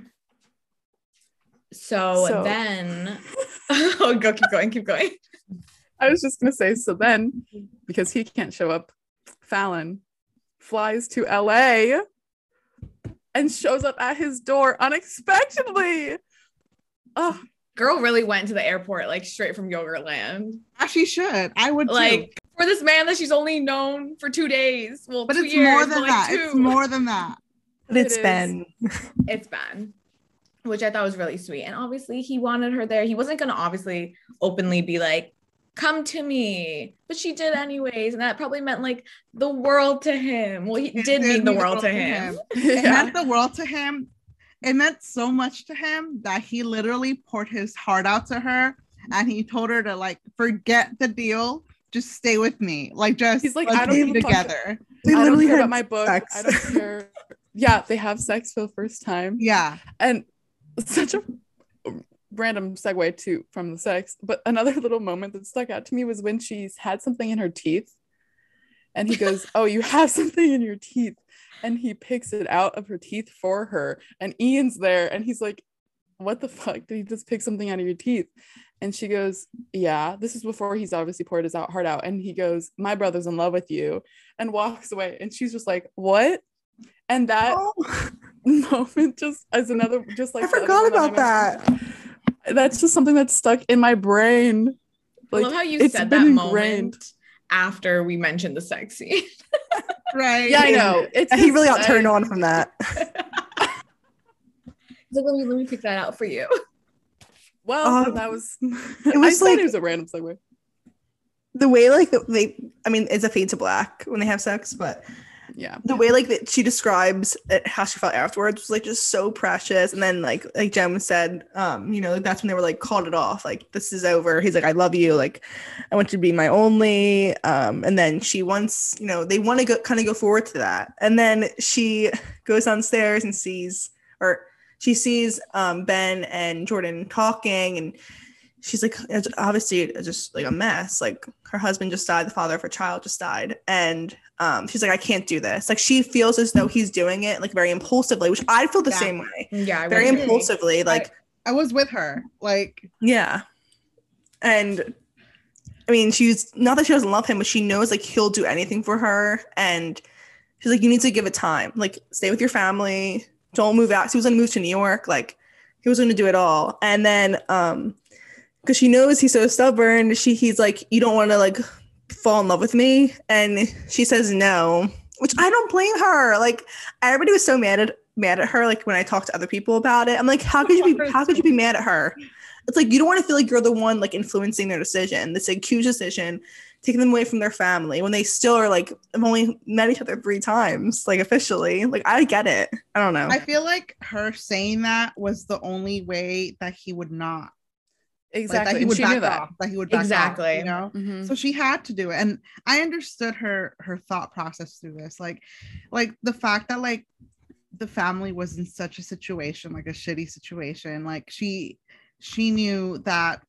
So, so then, oh, go keep going, keep going. I was just gonna say, so then, because he can't show up, Fallon flies to L A and shows up at his door unexpectedly. Oh, girl really went to the airport like straight from Yogurtland. As she should. I would like too. For this man that she's only known for two days. Well, but two it's years, more than like that. two. It's more than that. But it's it Ben. It's Ben. Which I thought was really sweet. And obviously he wanted her there. He wasn't going to obviously openly be like, come to me. But she did anyways. And that probably meant like the world to him. Well, he did, did mean the world, world to him. him. It yeah. meant the world to him. It meant so much to him that he literally poured his heart out to her. And he told her to like, forget the deal. Just stay with me. Like, just He's like, let's I don't be together. They I literally don't care had about my book. Sex. I don't care. Yeah, they have sex for the first time. Yeah. And such a random segue to from the sex, but another little moment that stuck out to me was when she's had something in her teeth and he goes, oh, you have something in your teeth, and he picks it out of her teeth for her, and Ian's there and he's like, what the fuck, did he just pick something out of your teeth? And she goes, yeah, this is before he's obviously poured his out heart out, and he goes, my brother's in love with you, and walks away. And she's just like, what? And that oh. moment just as another, just like I forgot about that. That's just something that's stuck in my brain. Like, I love how you said that moment after we mentioned the sex scene. Right. Yeah, I know. It's he really got turned on from that. He's like, let me let me pick that out for you. Well, um, that was. It was I like it was a random segue. the way like they, I mean, it's a fade to black when they have sex, but Yeah. the way like that she describes it, how she felt afterwards was like just so precious. And then like like Jem said, um, you know, like, that's when they were like called it off. Like, this is over. He's like, I love you. Like, I want you to be my only. Um, and then she wants, you know, they want to go kind of go forward to that. And then she goes downstairs and sees, or she sees um Ben and Jordan talking, and she's like, it's obviously it's just like a mess. Like, her husband just died, the father of her child just died, and um, she's like, I can't do this. Like, she feels as though he's doing it like very impulsively, which I feel the Yeah. same way, Yeah, I very would agree. impulsively. Like, I was with her. Like, yeah, and I mean, she's not that she doesn't love him, but she knows like he'll do anything for her, and she's like, you need to give it time. Like, stay with your family. Don't move out. He was gonna move to New York. Like, he was gonna do it all, and then um. because she knows he's so stubborn, she he's like, you don't want to like fall in love with me, and she says no, which I don't blame her. Like, everybody was so mad at mad at her. Like, when I talked to other people about it, I'm like, how could you be how could you be mad at her? It's like, you don't want to feel like you're the one like influencing their decision, this like huge decision, taking them away from their family when they still are like, have only met each other three times, like officially. Like, I get it. I don't know. I feel like her saying that was the only way that he would not. Like, Exactly. that he And would she back knew that. off, that he would back Exactly. off, you know? Mhm. So she had to do it. And I understood her her thought process through this. Like, like the fact that like the family was in such a situation, like a shitty situation. Like, she she knew that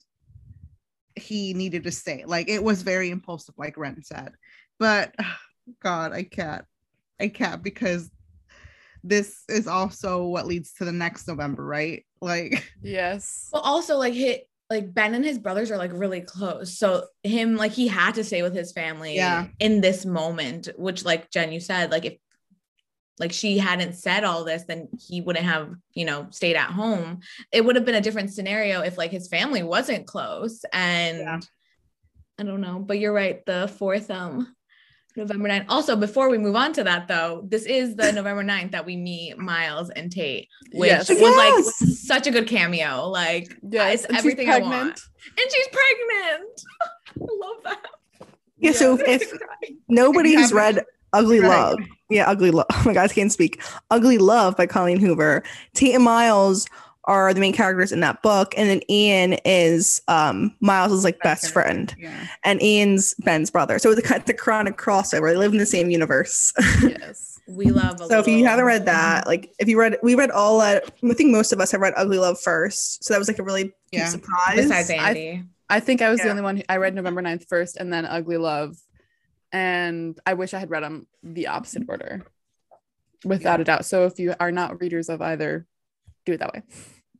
he needed to stay. Like, it was very impulsive, like Ren said. But God, I can't. I can't, because this is also what leads to the next November, right? Like, Yes. Well, also like hit like Ben and his brothers are like really close. So him, like, he had to stay with his family Yeah. in this moment, which like Jen, you said, like if like she hadn't said all this, then he wouldn't have, you know, stayed at home. It would have been a different scenario if like his family wasn't close. And Yeah. I don't know, but you're right. The fourth, um, November ninth. Also, before we move on to that though, this is the November ninth that we meet Miles and Tate, which Yes. was Yes. like such a good cameo. Like, Yes. it's And she's everything I pregnant. want. And she's pregnant. I love that. yeah, so if nobody's haven't- read Ugly Right. Love. Yeah, Ugly Love. Oh my God, I can't speak. Ugly Love by Colleen Hoover. Tate and Miles are the main characters in that book, and then Ian is um Miles's like best friend, Yeah. and Ian's Ben's brother. So it's a, it's a chronic crossover. They live in the same universe. Yes. We love a So if you little- haven't read that, like if you read, we read all. Uh, I think most of us have read Ugly Love first, so that was like a really cute Yeah. surprise. besides Andy. I think I was the Yeah. only one who, I read November ninth first and then Ugly Love. And I wish I had read them the opposite order. Without a doubt. So if you are not readers of either, do it that way.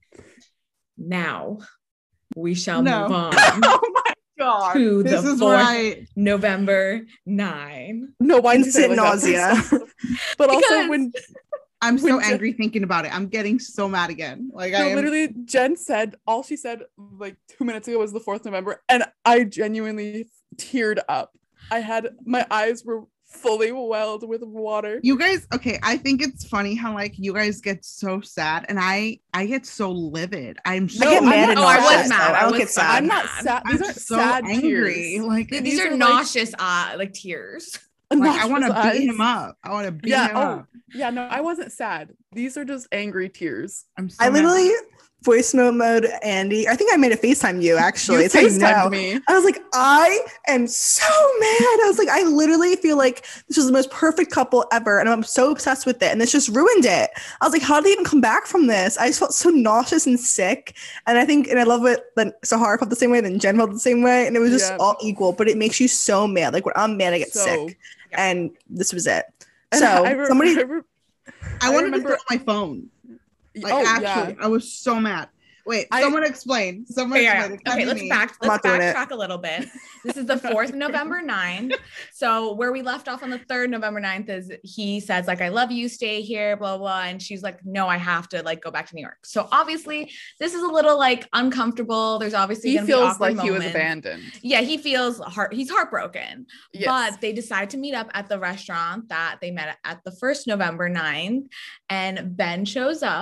Now we shall No. move on Oh my God. to This the is fourth right. November ninth. No, why did you say it Instant like that? nausea. But also Because- when I'm so When Jen- angry thinking about it. I'm getting so mad again. Like, I no, am. literally Jen said all she said like two minutes ago was the fourth of November, and I genuinely teared up. I had my eyes were fully welled with water. You guys, okay, I think it's funny how like you guys get so sad, and I I get so livid. I'm so I get I'm mad not- and Oh, I was nauseous, mad. though. I I don't was get so sad. I'm not mad. sad. These I'm aren't so sad angry. tears. Like, These, These are, are, like- nauseous, uh, like tears. like I want to Nauseous beat eyes. him up. I want to beat Yeah. him Oh, up. yeah. No, I wasn't sad. These are just angry tears. I'm so I mad. literally voice note mode Andy. I think I made a FaceTime you actually. You It's how you know. FaceTimed me. I was like, I am so mad. I was like, I literally feel like this was the most perfect couple ever, and I'm so obsessed with it, and this just ruined it. I was like, how did they even come back from this? I just felt so nauseous and sick, and I think, and I love it that Sahara felt the same way, then Jen felt the same way, and it was just Yeah. all equal. But it makes you so mad. Like when I'm mad, I get So- sick, and this was it. And So I re- somebody, I re- I, I wanted remember- to throw my phone. Like, oh actually, yeah. I was so mad. Wait, I- someone explain. Someone Okay, yeah, explain. yeah. Okay, let's back. I'm Let's not doing it. backtrack a little bit. This is the fourth November ninth. So where we left off on the third November ninth is he says like, "I love you, stay here," blah blah, and she's like, "No, I have to like go back to New York." So obviously this is a little like uncomfortable. There's obviously He gonna be feels awkward like he was moments. abandoned. Yeah, he feels heart. He's heartbroken. Yes. But they decide to meet up at the restaurant that they met at the first November ninth, and Ben shows up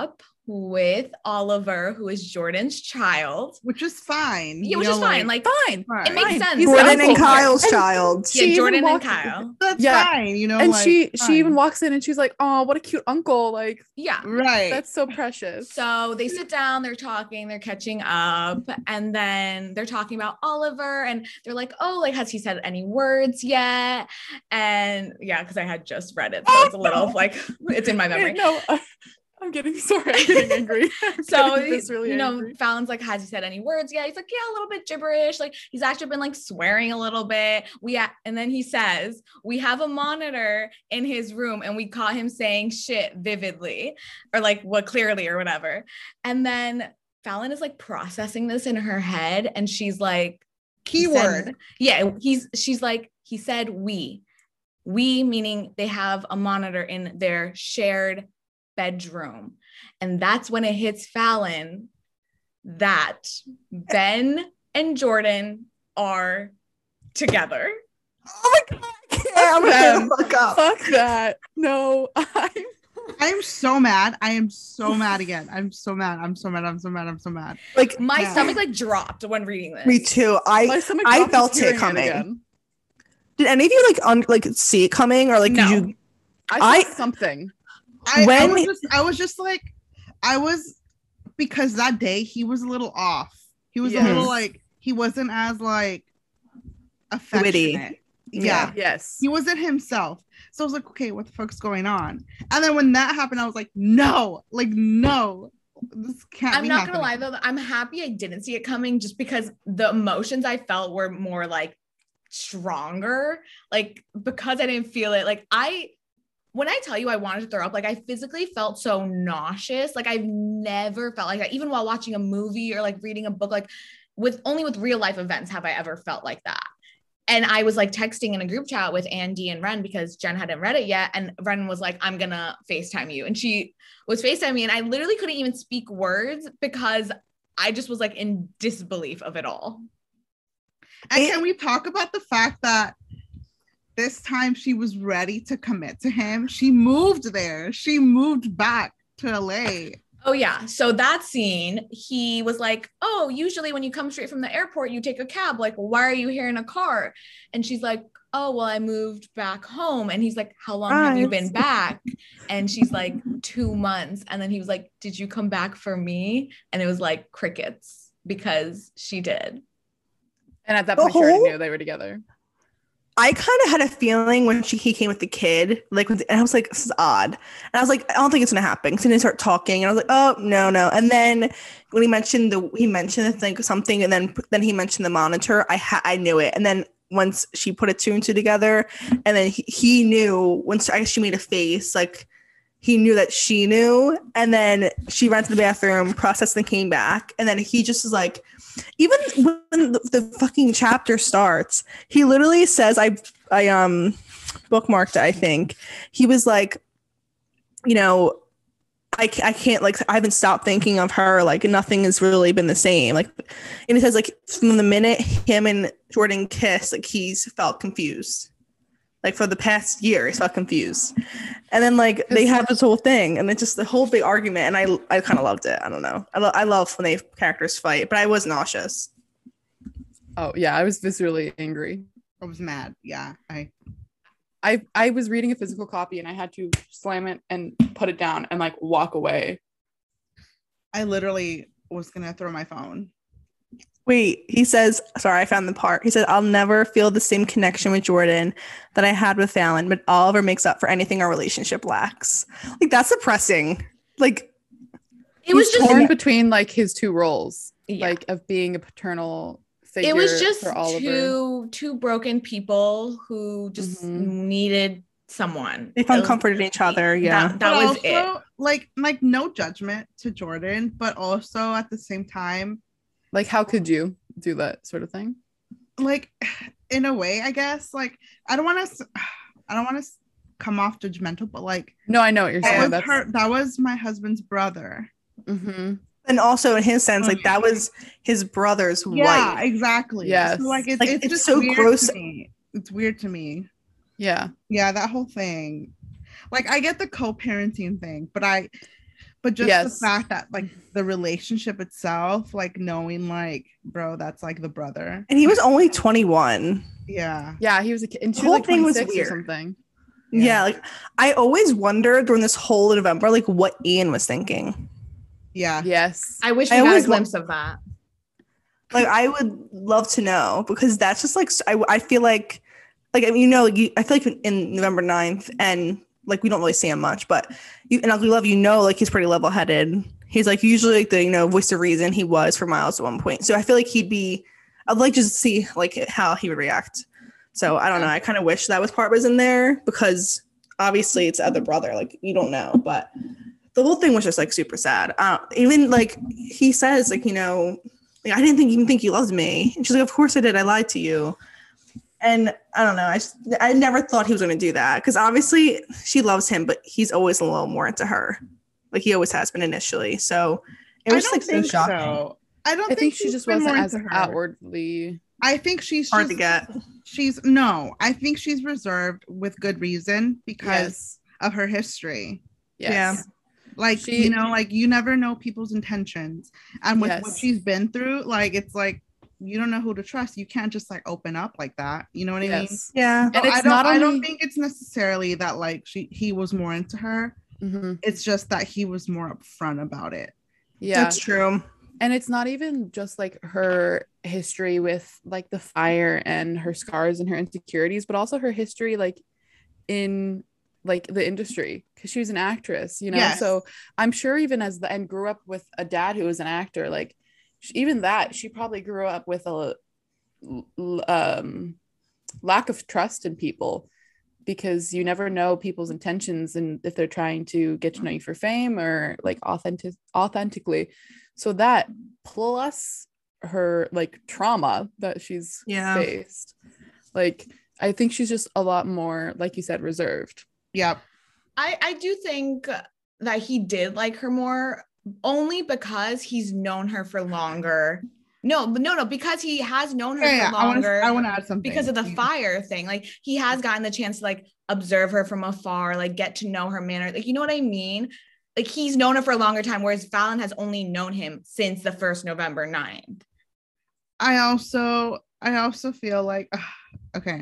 with Oliver, who is Jordan's child. Which is fine. Yeah, which you is know, fine. Like, Fine. Right. it makes Fine. sense. He's Jordan and uncle. Kyle's And- child. Yeah, She even Jordan and walked- Kyle. That's Yeah. fine, you know. And like, she fine. she even walks in and she's like, oh, what a cute uncle. Like, Yeah. right. that's so precious. So they sit down, they're talking, they're catching up, and then they're talking about Oliver, and they're like, oh, like, has he said any words yet? And yeah, because I had just read it, so it's a little like, it's in my memory. No, I, I'm getting sorry. I'm getting angry. I'm So, getting viscerally you know, angry. Fallon's like, has he said any words? Yeah, he's like, yeah, a little bit gibberish. Like, he's actually been like swearing a little bit. We ha- and then he says, we have a monitor in his room, and we caught him saying shit vividly, or like what clearly or whatever. And then Fallon is like processing this in her head, and she's like, he Keyword. said- yeah, he's she's like, he said we, we meaning they have a monitor in their shared bedroom. And that's when it hits Fallon that Ben and Jordan are together. Oh my god, I can't. I'm gonna shut the fuck up. Fuck that. No, I'm I'm so mad. I am so mad again. I'm so mad. I'm so mad. I'm so mad. I'm so mad. Like My Yeah. stomach like dropped when reading this. me too. my I stomach I dropped felt just it hearing coming. again. did any of you like un- like see it coming or like No. did you I, I- felt something. I, I When- was just I was just like I was because that day he was a little off. He was Yes. a little like he wasn't as like affectionate. Yeah. Yeah. Yes. He wasn't himself. So I was like, okay, what the fuck's going on? And then when that happened, I was like, no, like no. This can't I'm be not gonna happening. lie though, I'm happy I didn't see it coming just because the emotions I felt were more like stronger. Like because I didn't feel it. Like I when I tell you I wanted to throw up, like I physically felt so nauseous. Like I've never felt like that, even while watching a movie or like reading a book, like with only with real life events have I ever felt like that. And I was like texting in a group chat with Andy and Ren because Jen hadn't read it yet. And Ren was like, I'm gonna FaceTime you. And she was FaceTiming me, and I literally couldn't even speak words because I just was like in disbelief of it all. And It- can we talk about the fact that this time she was ready to commit to him? She moved there. She moved back to L A. Oh yeah. So that scene, he was like, oh, usually when you come straight from the airport, you take a cab. Like, why are you here in a car? And she's like, oh, well, I moved back home. And he's like, how long have you Nice. been back? And she's like, two months. And then he was like, did you come back for me? And it was like crickets because she did. And at that The point, she already whole- knew they were together. I kind of had a feeling when she he came with the kid, like, when, and I was like, this is odd. And I was like, I don't think it's gonna happen. So they start talking, and I was like, oh no, no. And then when he mentioned the he mentioned like something, and then then he mentioned the monitor. I ha- I knew it. And then once she put a two and two together, and then he, he knew once I guess she made a face, like he knew that she knew. And then she ran to the bathroom, processed, and came back. And then he just was like, even when the, the fucking chapter starts, he literally says, I, I, um, bookmarked it, I think. He was like, you know, I, ca- I can't, like, I haven't stopped thinking of her. Like, nothing has really been the same. Like, and he says, like, from the minute him and Jordan kissed, like, he's felt confused. Like, for the past year, he's felt confused. And then, like, they have this whole thing, and it's just the whole big argument. And I, I kind of loved it. I don't know. I, lo- I love when they characters fight, but I was nauseous. Oh yeah, I was viscerally angry. I was mad. Yeah. I I I was reading a physical copy and I had to slam it and put it down and like walk away. I literally was gonna throw my phone. Wait, he says, sorry, I found the part. He said, I'll never feel the same connection with Jordan that I had with Fallon, but Oliver makes up for anything our relationship lacks. Like, that's depressing. Like, It was He's just torn between like his two roles, Yeah. like of being a paternal figure. it was just for Oliver. two two broken people who just Mhm. needed someone. they found It was- comfort in each other. Yeah. That, that But was also, it. Like, like no judgment to Jordan, but also at the same time, Like, how could you do that sort of thing? like in a way, I guess. Like, I don't want to, I don't want to come off judgmental, but like No, I know what you're that saying. was That's her. That was my husband's brother. Mhm. And also, in his sense, like, that was his brother's Yeah, wife. exactly. Yes. So, like, it's, Like, it's, it's just so weird gross. to me. It's weird to me. Yeah. Yeah, that whole thing. Like, I get the co-parenting thing, but I, But just Yes. the fact that like the relationship itself, like knowing like, bro, that's like the brother. And he was only twenty-one. Yeah. Yeah, he was a kid, and she The was whole like thing was twenty-six or weird. something. Yeah. Yeah. like I always wondered during this whole November, like what Ian was thinking. Yeah. Yes. I wish we I got a always wa- glimpse of that. Like I would love to know because that's just like s- I, I feel like like I mean, you know like you, I feel like in November ninth and like we don't really see him much, but you and Ugly Love, you know, like he's pretty level headed. He's like usually like the you know voice of reason. He was for Miles at one point, so I feel like he'd be. I'd like just to see like how he would react. So I don't know. I kind of wish that was part was in there because obviously it's the other brother. Like you don't know, but the whole thing was just like super sad. Uh, even like he says like you know. Like, I didn't think even think you loved me. And she's like, of course I did. I lied to you. And I don't know. I just, I never thought he was going to do that because obviously she loves him, but he's always a little more into her. Like he always has been initially. So it was I just don't like so think shocking. so. I don't I think she's she just been wasn't more as into her. outwardly. I think she's Hard just, to get. she's no, I think she's reserved with good reason because Yes. of her history. Yes. Yeah. Like, She- you know, like you never know people's intentions. And with what Yes. she's been through, like it's like you don't know who to trust. You can't just like open up like that. You know what I mean? Yes. Yeah. So And it's I don't not I don't only- think it's necessarily that like she he was more into her. Mhm. It's just that he was more upfront about it. Yeah. That's true. And it's not even just like her history with like the fire and her scars and her insecurities, but also her history like in like the industry because she was an actress, you know. Yes. So I'm sure even as the and grew up with a dad who was an actor, like sh- even that she probably grew up with a l- um lack of trust in people because you never know people's intentions and if they're trying to get to know you for fame or like authentic authentically. So that plus her like trauma that she's Yeah. faced, like I think she's just a lot more, like you said, reserved. Yep. I, I do think that he did like her more only because he's known her for longer. No, but no, no, because he has known her Yeah, yeah. for I want longer. to I want to add something. because of the Yeah. fire thing. Like he has gotten the chance to like observe her from afar, like get to know her manner. Like, you know what I mean? Like he's known her for a longer time, whereas Fallon has only known him since the first November ninth. I also I also feel like okay.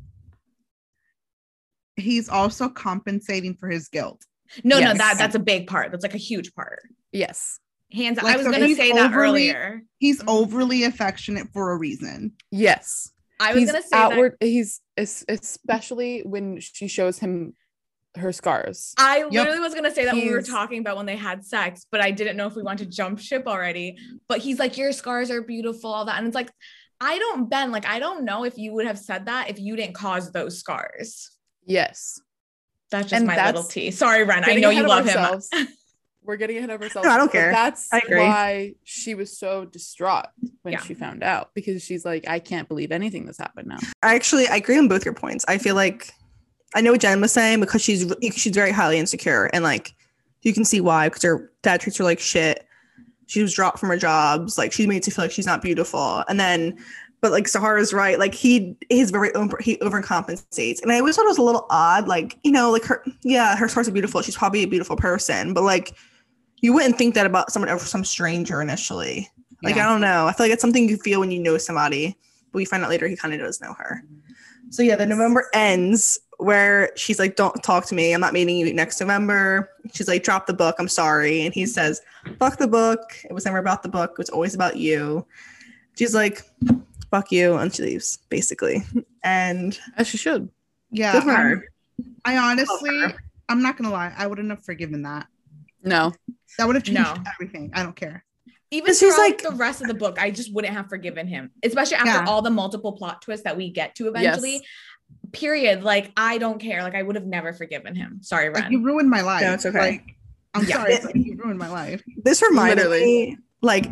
He's also compensating for his guilt. No, no, Yes. that that's a big part. That's like a huge part. Yes. Hands Like, I was so gonna he's say that overly- earlier. He's overly affectionate for a reason. Yes. I was He's gonna say outward. that. He's es- especially when she shows him her scars. I literally was gonna say that when we were He's- talking about when they had sex, but I didn't know if we wanted to jump ship already. But he's like, your scars are beautiful, all that. And it's like, I don't, Ben, like, I don't know if you would have said that if you didn't cause those scars. Yes. That's just And my that's- little tea. Sorry, Ren. I Getting know ahead you of love him. ourselves. We're getting ahead of ourselves. No, I don't but care. That's I agree. why she was so distraught when Yeah. she found out because she's like, I can't believe anything that's happened now. I actually I agree on both your points. I feel like I know what Jen was saying because she's she's very highly insecure and like you can see why because her dad treats her like shit. She was dropped from her jobs. Like she's made to feel like she's not beautiful. And then, but like Sahara's right. Like he is very over, he overcompensates. And I always thought it was a little odd. Like you know, like her yeah, her scars are beautiful. She's probably a beautiful person, but like you wouldn't think that about someone or some stranger initially. Like Yeah. I don't know. I feel like it's something you feel when you know somebody, but we find out later he kind of does know her. So yeah, the November ends where she's like, "Don't talk to me. I'm not meeting you next November." She's like, "Drop the book. I'm sorry." And he says, "Fuck the book. It was never about the book. It was always about you." She's like, "Fuck you," and she leaves basically. And As she should. Yeah. good for I'm- her. I honestly, her. I'm not gonna lie, I wouldn't have forgiven that. No. That would have changed No. everything. I don't care. Even Because he's throughout like- the rest of the book, I just wouldn't have forgiven him, especially after Yeah. all the multiple plot twists that we get to eventually. Yes. Period. Like, I don't care. Like, I would have never forgiven him. Sorry, Like Ren. you ruined my life. No, it's okay. Like, I'm Yeah. sorry, but you ruined my life. This reminded Literally. me, like,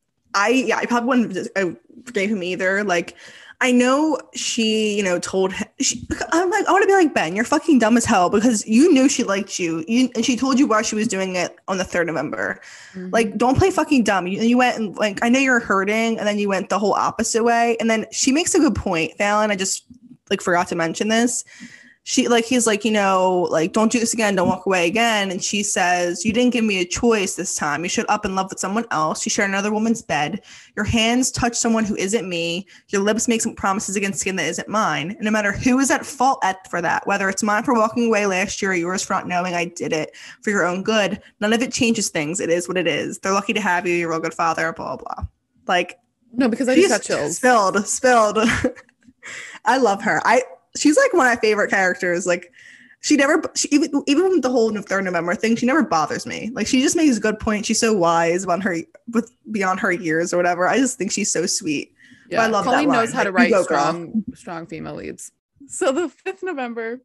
I yeah, I probably wouldn't have I forgave him either. Like, I know she, you know, told him. She, I'm like, I want to be like Ben. You're fucking dumb as hell because you knew she liked you. You and she told you why she was doing it on the third of November. Mm-hmm. Like, don't play fucking dumb. You, you went and like, I know you're hurting, and then you went the whole opposite way. And then she makes a good point, Fallon. I just like forgot to mention this. she like he's like, you know, like, don't do this again, don't walk away again. And she says, you didn't give me a choice this time. You showed up in love with someone else. You shared another woman's bed. Your hands touch someone who isn't me. Your lips make some promises against skin that isn't mine. And no matter who is at fault at for that, whether it's mine for walking away last year or yours for not knowing I did it for your own good, none of it changes things. It is what it is. They're lucky to have you. You're a real good father, blah, blah. Like, No, because I just got chills. Spilled, spilled. I love her. I she's like one of my favorite characters. Like, she never she, even even with the whole third November thing, she never bothers me. Like, she just makes good points. She's so wise on her with beyond her years or whatever. I just think she's so sweet. Yeah, I love Colleen that knows line. how to Like, write go, strong, girl. strong female leads. So the fifth of November,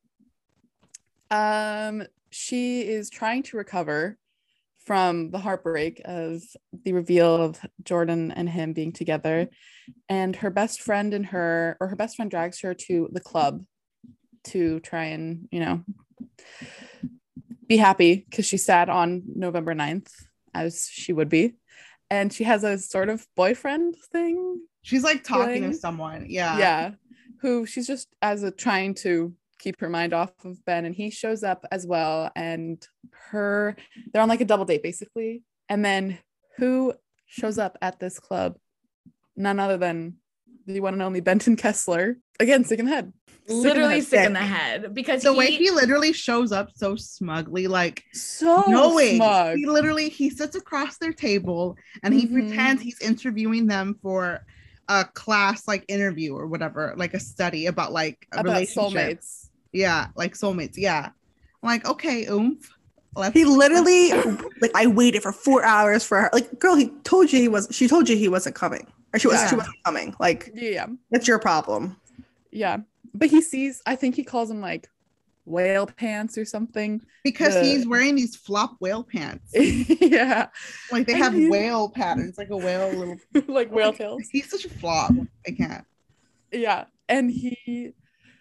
um, she is trying to recover from the heartbreak of the reveal of Jordan and him being together, and her best friend and her, or her best friend drags her to the club to try and, you know, be happy because she's sad on November ninth, as she would be. And she has a sort of boyfriend thing. She's like talking Feeling. to someone. Yeah. Yeah. Who she's just as a trying to keep her mind off of Ben, and he shows up as well, and her they're on like a double date basically. And then who shows up at this club? None other than the one and only Benton Kessler. Again, sick in the head. Literally sick sick in the in head. the head because The he, way he literally shows up so smugly, like So knowing smug. he literally he sits across their table and he Mhm. pretends he's interviewing them for a class like interview or whatever, like a study about like a About relationship. soulmates. Yeah, like soulmates. Yeah. I'm like, okay, oomph. Let's, He literally, like, I waited for four hours for her. Like, girl, he told you he was. She told you he wasn't coming, or she was. Yeah. She wasn't coming. Like, Yeah. that's your problem. Yeah. But he sees, I think he calls them like whale pants or something. because the- he's wearing these flop whale pants. Yeah. Like they And have he's- whale patterns, like a whale little. Like whale tails. He's such a flop. I can't. Yeah. And he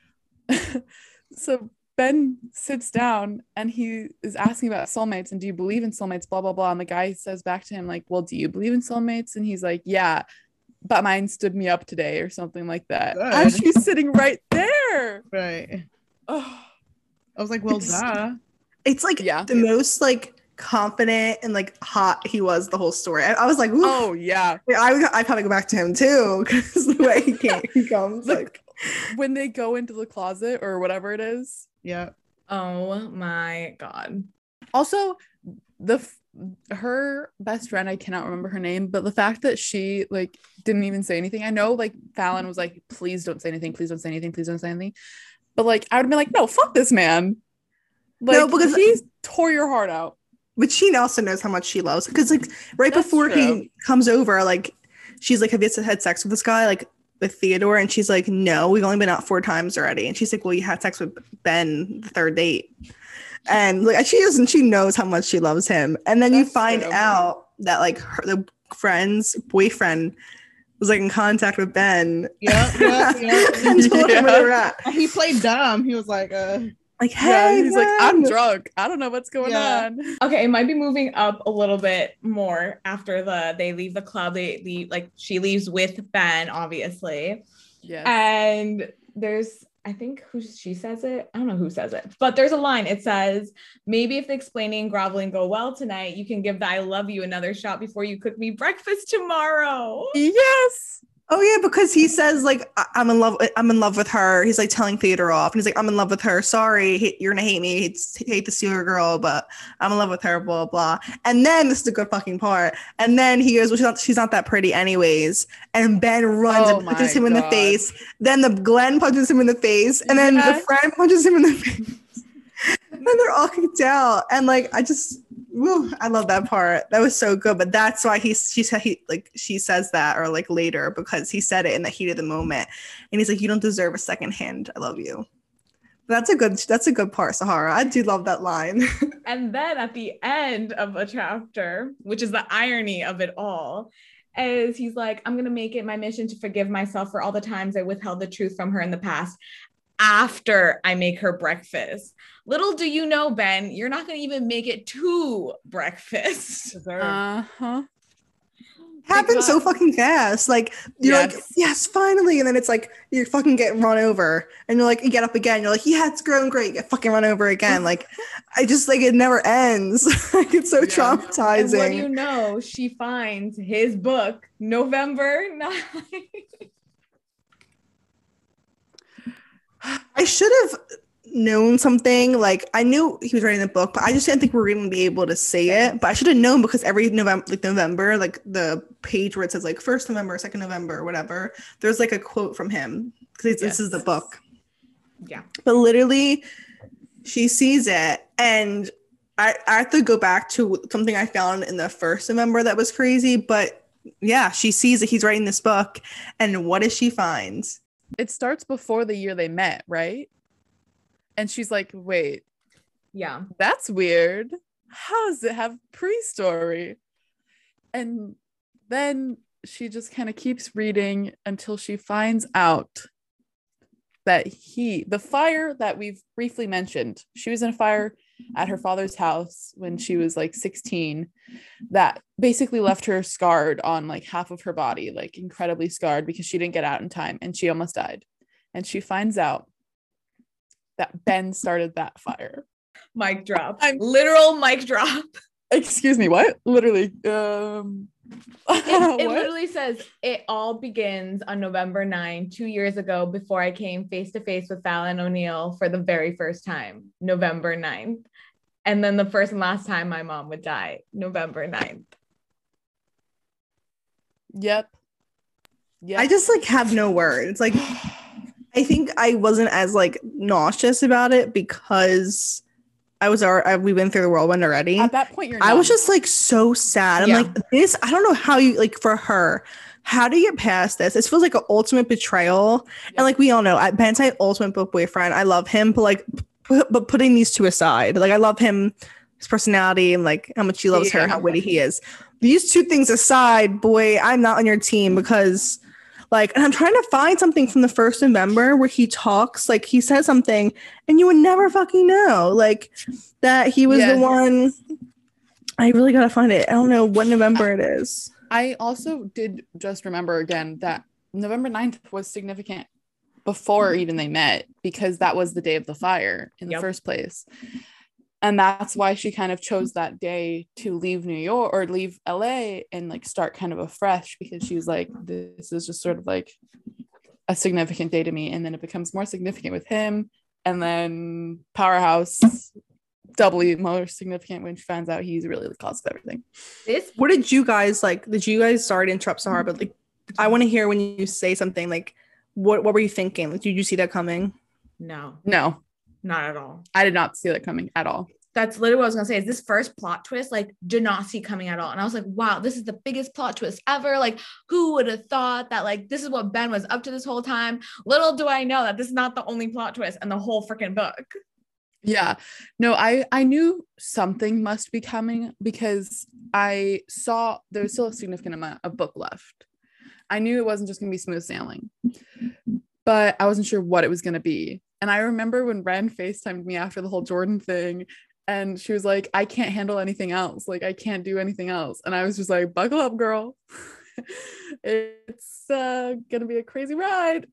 so Ben sits down and he is asking about soulmates and do you believe in soulmates, blah blah blah. And the guy says back to him, like, well, do you believe in soulmates? And he's like, yeah, but mine stood me up today, or something like that. Good. As she's sitting right there. Right. Oh, I was like, well, It's- duh. It's like Yeah. the most like confident and like hot he was the whole story. I, I was like, ooh. oh yeah. I I probably go back to him too because the way he came, he comes Look, like. when they go into the closet or whatever it is. Yeah. oh my god. Also, the f- her best friend, I cannot remember her name, but the fact that she like didn't even say anything. I know like Fallon was like, please don't say anything, please don't say anything, please don't say anything. But like I would be like, no, fuck this man. Like, No, because- he tore your heart out. But she also knows how much she loves because like right That's before true. he comes over, like she's like, have you had sex with this guy? Like with Theodore, and she's like, no, we've only been out four times already. And she's like, well, you had sex with Ben the third date. And like she doesn't, she knows how much she loves him. And then you That's find true. out that like her the friend's boyfriend was like in contact with Ben. Yeah. Yeah. Yeah. and told him where Yeah. they were at. He played dumb. He was like, uh, Like, Yeah, hey, he's like, I'm Ben. drunk. I don't know what's going Yeah. on. Okay, it might be moving up a little bit more after the they leave the club. They leave, like she leaves with Ben, obviously. Yes. And there's, I think who she says it. I don't know who says it, but there's a line. It says, maybe if the explaining and groveling go well tonight, you can give the I love you another shot before you cook me breakfast tomorrow. Yes. Oh yeah, because he says like I- I'm in love. I'm in love with her. He's like telling Theodore off, and he's like, I'm in love with her. Sorry, hate, you're gonna hate me. Hate, hate the Steeler girl, but I'm in love with her. Blah blah. And then this is the good fucking part. And then he goes, well, she's not, she's not that pretty, anyways. And Ben runs Oh and punches my him in the God. face. Then the Glenn punches him in the face, and then Yeah. the friend punches him in the face. And they're all kicked out. And like I just. Woo, I love that part. That was so good. But that's why he she said he like she says that or like later because he said it in the heat of the moment. And he's like, you don't deserve a second hand. I love you. That's a good that's a good part, Sahara. I do love that line. And then at the end of a chapter, which is the irony of it all, is he's like, I'm going to make it my mission to forgive myself for all the times I withheld the truth from her in the past after I make her breakfast. Little do you know, Ben, you're not going to even make it to breakfast. Uh-huh. Happens so Because- fucking fast. Like you're Yes. like, yes, finally, and then it's like you're fucking getting run over, and you're like, you get up again. You're like, yeah, it's grown great. You get fucking run over again. Like I just like it never ends. Like it's so Yeah. traumatizing. And what do you know? She finds his book November ninth. I should have known something. Like I knew he was writing the book, but I just didn't think we were going to be able to say it. But I should have known because every November, like November, like the page where it says like first November, second November, or whatever, there's like a quote from him because this is the Yes. book. Yeah. But literally, she sees it, and I, I have to go back to something I found in the first November that was crazy. But yeah, she sees that he's writing this book, and what does she find? It starts before the year they met, right? And she's like, wait, Yeah. that's weird. How does it have pre-story? And then she just kind of keeps reading until she finds out that he, the fire that we've briefly mentioned, she was in a fire at her father's house when she was like sixteen, that basically left her scarred on like half of her body, like incredibly scarred because she didn't get out in time and she almost died. And she finds out that Ben started that fire. Mic drop. I'm- Literal mic drop. Excuse me, what? Literally. Um It, it what? literally says it all begins on November ninth, two years ago, before I came face to face with Fallon O'Neill for the very first time, November ninth. And then the first and last time my mom would die, November ninth. Yep. Yep. I just like have no words. Like I think I wasn't as like nauseous about it because I was already we went through the whirlwind already. At that point, you're I was numb. just like so sad. I'm Yeah. like this. I don't know how you like for her. How do you get past this? This feels like an ultimate betrayal. Yep. And like we all know, at Ben's my ultimate book boyfriend. I love him, but like, p- but putting these two aside, like I love him, his personality, and like how much he loves her, Yeah. how witty he is. These two things aside, boy, I'm not on your team because. Like, and I'm trying to find something from the first November where he talks, like he says something, and you would never fucking know, like that he was Yes. the one. I really gotta find it. I don't know what November it is. I also did just remember again that November ninth was significant before even they met because that was the day of the fire in the Yep. first place. And that's why she kind of chose that day to leave New York or leave L A and like start kind of afresh because she was like, this is just sort of like a significant day to me. And then it becomes more significant with him. And then Powerhouse doubly more significant when she finds out he's really the cause of everything. This What did you guys like? Did you guys sorry to interrupt Sahar, but like I want to hear when you say something like what what were you thinking? Like, did you see that coming? no, No, not at all. I did not see that coming at all. That's literally what I was gonna say. Is this first plot twist? Like, did not see coming at all. And I was like, wow, this is the biggest plot twist ever. Like, who would have thought that like this is what Ben was up to this whole time? Little do I know that this is not the only plot twist in the whole freaking book. Yeah, no, I I knew something must be coming because I saw there was still a significant amount of book left. I knew it wasn't just gonna be smooth sailing, but I wasn't sure what it was gonna be. And I remember when Ren FaceTimed me after the whole Jordan thing, and she was like, "I can't handle anything else. Like, I can't do anything else." And I was just like, "Buckle up, girl. It's uh, gonna be a crazy ride."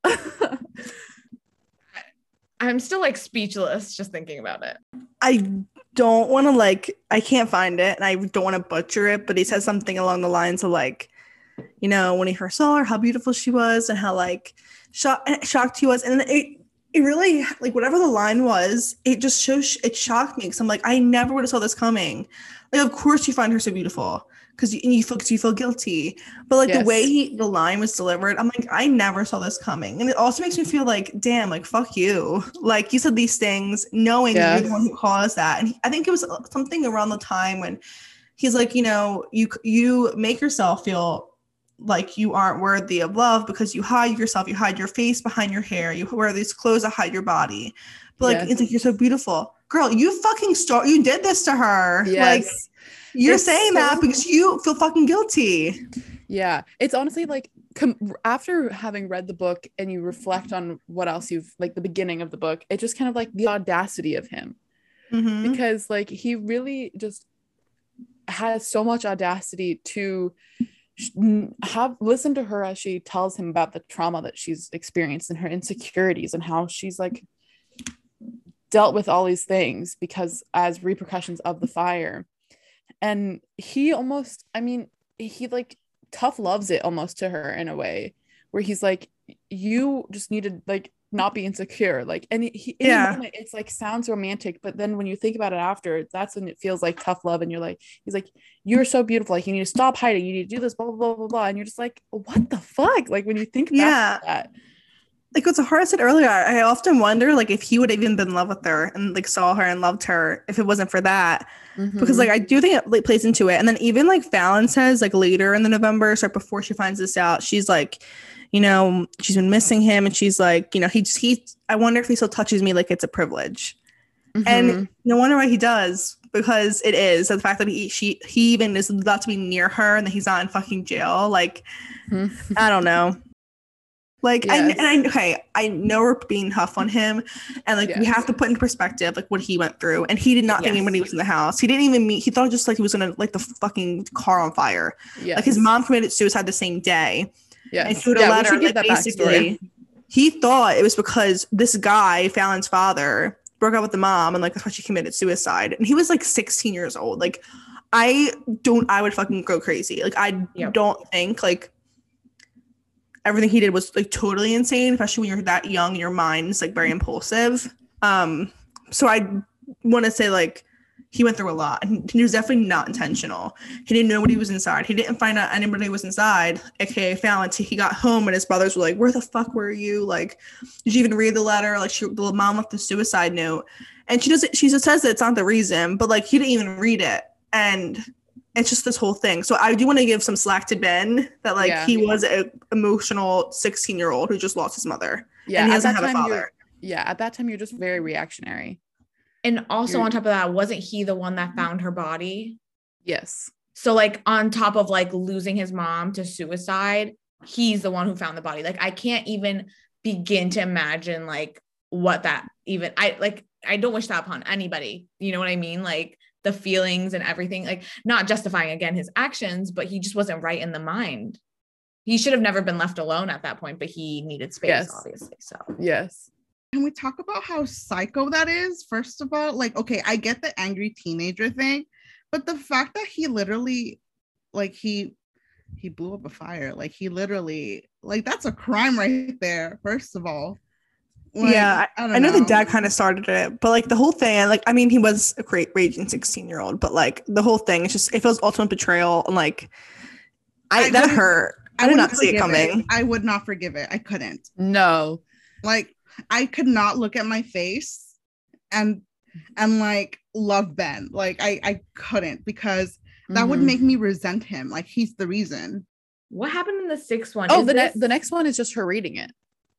I'm still like speechless just thinking about it. I don't want to like I can't find it and I don't want to butcher it, but he says something along the lines of like, you know, when he first saw her, how beautiful she was and how like shocked shocked he was. And it it really like whatever the line was, it just shows it shocked me because I'm like, I never would have saw this coming. Like, of course you find her so beautiful because you, you feel cause you feel guilty, but like Yes. the way he the line was delivered, I'm like, I never saw this coming, and it also makes me feel like, damn, like fuck you, like you said these things knowing that you're the Yes. one who caused that. And he, I think it was something around the time when he's like, you know, you you make yourself feel like you aren't worthy of love because you hide yourself, you hide your face behind your hair, you wear these clothes that hide your body, but like Yes. it's like you're so beautiful, girl. You fucking start. You did this to her. Like Yes. you're It's saying so- that because you feel fucking guilty. Yeah, it's honestly like com- after having read the book and you reflect on what else you've like the beginning of the book, it just kind of like the audacity of him Mhm. because like he really just has so much audacity to have listen to her as she tells him about the trauma that she's experienced and her insecurities and how she's like dealt with all these things because as repercussions of the fire. And he almost, I mean, he like tough loves it almost to her in a way where he's like, you just need to like not be insecure. Like, and he, in yeah. the moment, it's like sounds romantic, but then when you think about it after, that's when it feels like tough love. And you're like, he's like, you're so beautiful. Like, you need to stop hiding. You need to do this, blah, blah, blah, blah, blah. And you're just like, what the fuck? Like, when you think yeah. about that. Like what Zahara said earlier, I often wonder like if he would have even been in love with her and like saw her and loved her if it wasn't for that. Mm-hmm. Because like I do think it like, plays into it. And then even like Fallon says like later in the November, so before she finds this out, she's like, you know, she's been missing him and she's like, you know, he just he I wonder if he still touches me like it's a privilege. Mm-hmm. And no wonder why he does, because it is the fact that he she he even is about to be near her and that he's not in fucking jail. Like mm-hmm. I don't know. Like, yes. I, and I, okay, I know we're being tough on him, and like yes. we have to put into perspective like what he went through. And he did not yes. think anybody was in the house. He didn't even meet. He thought just like he was gonna light the fucking car on fire. Yes. Like his mom committed suicide the same day. Yeah, and he wrote a yeah, letter. Like, basically, he thought it was because this guy, Fallon's father, broke up with the mom, and like that's why she committed suicide. And he was like sixteen years old. Like, I don't. I would fucking go crazy. Like, I yep. don't think like. Everything he did was like totally insane, especially when you're that young, your mind's like very impulsive. Um, so I want to say like he went through a lot and he was definitely not intentional. He didn't know what he was inside. He didn't find out anybody was inside, aka Fallon, until he got home and his brothers were like, where the fuck were you? Like, did you even read the letter? Like she, the mom left the suicide note and she doesn't, she just says that it's not the reason, but like he didn't even read it. And it's just this whole thing. So I do want to give some slack to Ben that like yeah. he was an emotional sixteen year old who just lost his mother. Yeah. And he doesn't have a father. Yeah. At that time, you're just very reactionary. And also you're- on top of that, wasn't he the one that found her body? Yes. So like on top of like losing his mom to suicide, he's the one who found the body. Like I can't even begin to imagine like what that even, I like, I don't wish that upon anybody. You know what I mean? Like, the feelings and everything, like not justifying again his actions, but he just wasn't right in the mind. He should have never been left alone at that point, but he needed space, yes. obviously. So yes. Can we talk about how psycho that is? First of all, like, okay, I get the angry teenager thing, but the fact that he literally, like he, he blew up a fire, like he literally, like that's a crime right there. First of all. Like, yeah, I, I, I know, know the dad kind of started it, but like the whole thing, like I mean, he was a great raging sixteen year old, but like the whole thing, it's just it feels ultimate betrayal, and like I, I that hurt. I, I did not see it coming. It. I would not forgive it. I couldn't. No, like I could not look at my face and and like love Ben. Like I I couldn't because that mm-hmm. would make me resent him. Like he's the reason. What happened in the sixth one? Oh, is the this- ne- the next one is just her reading it.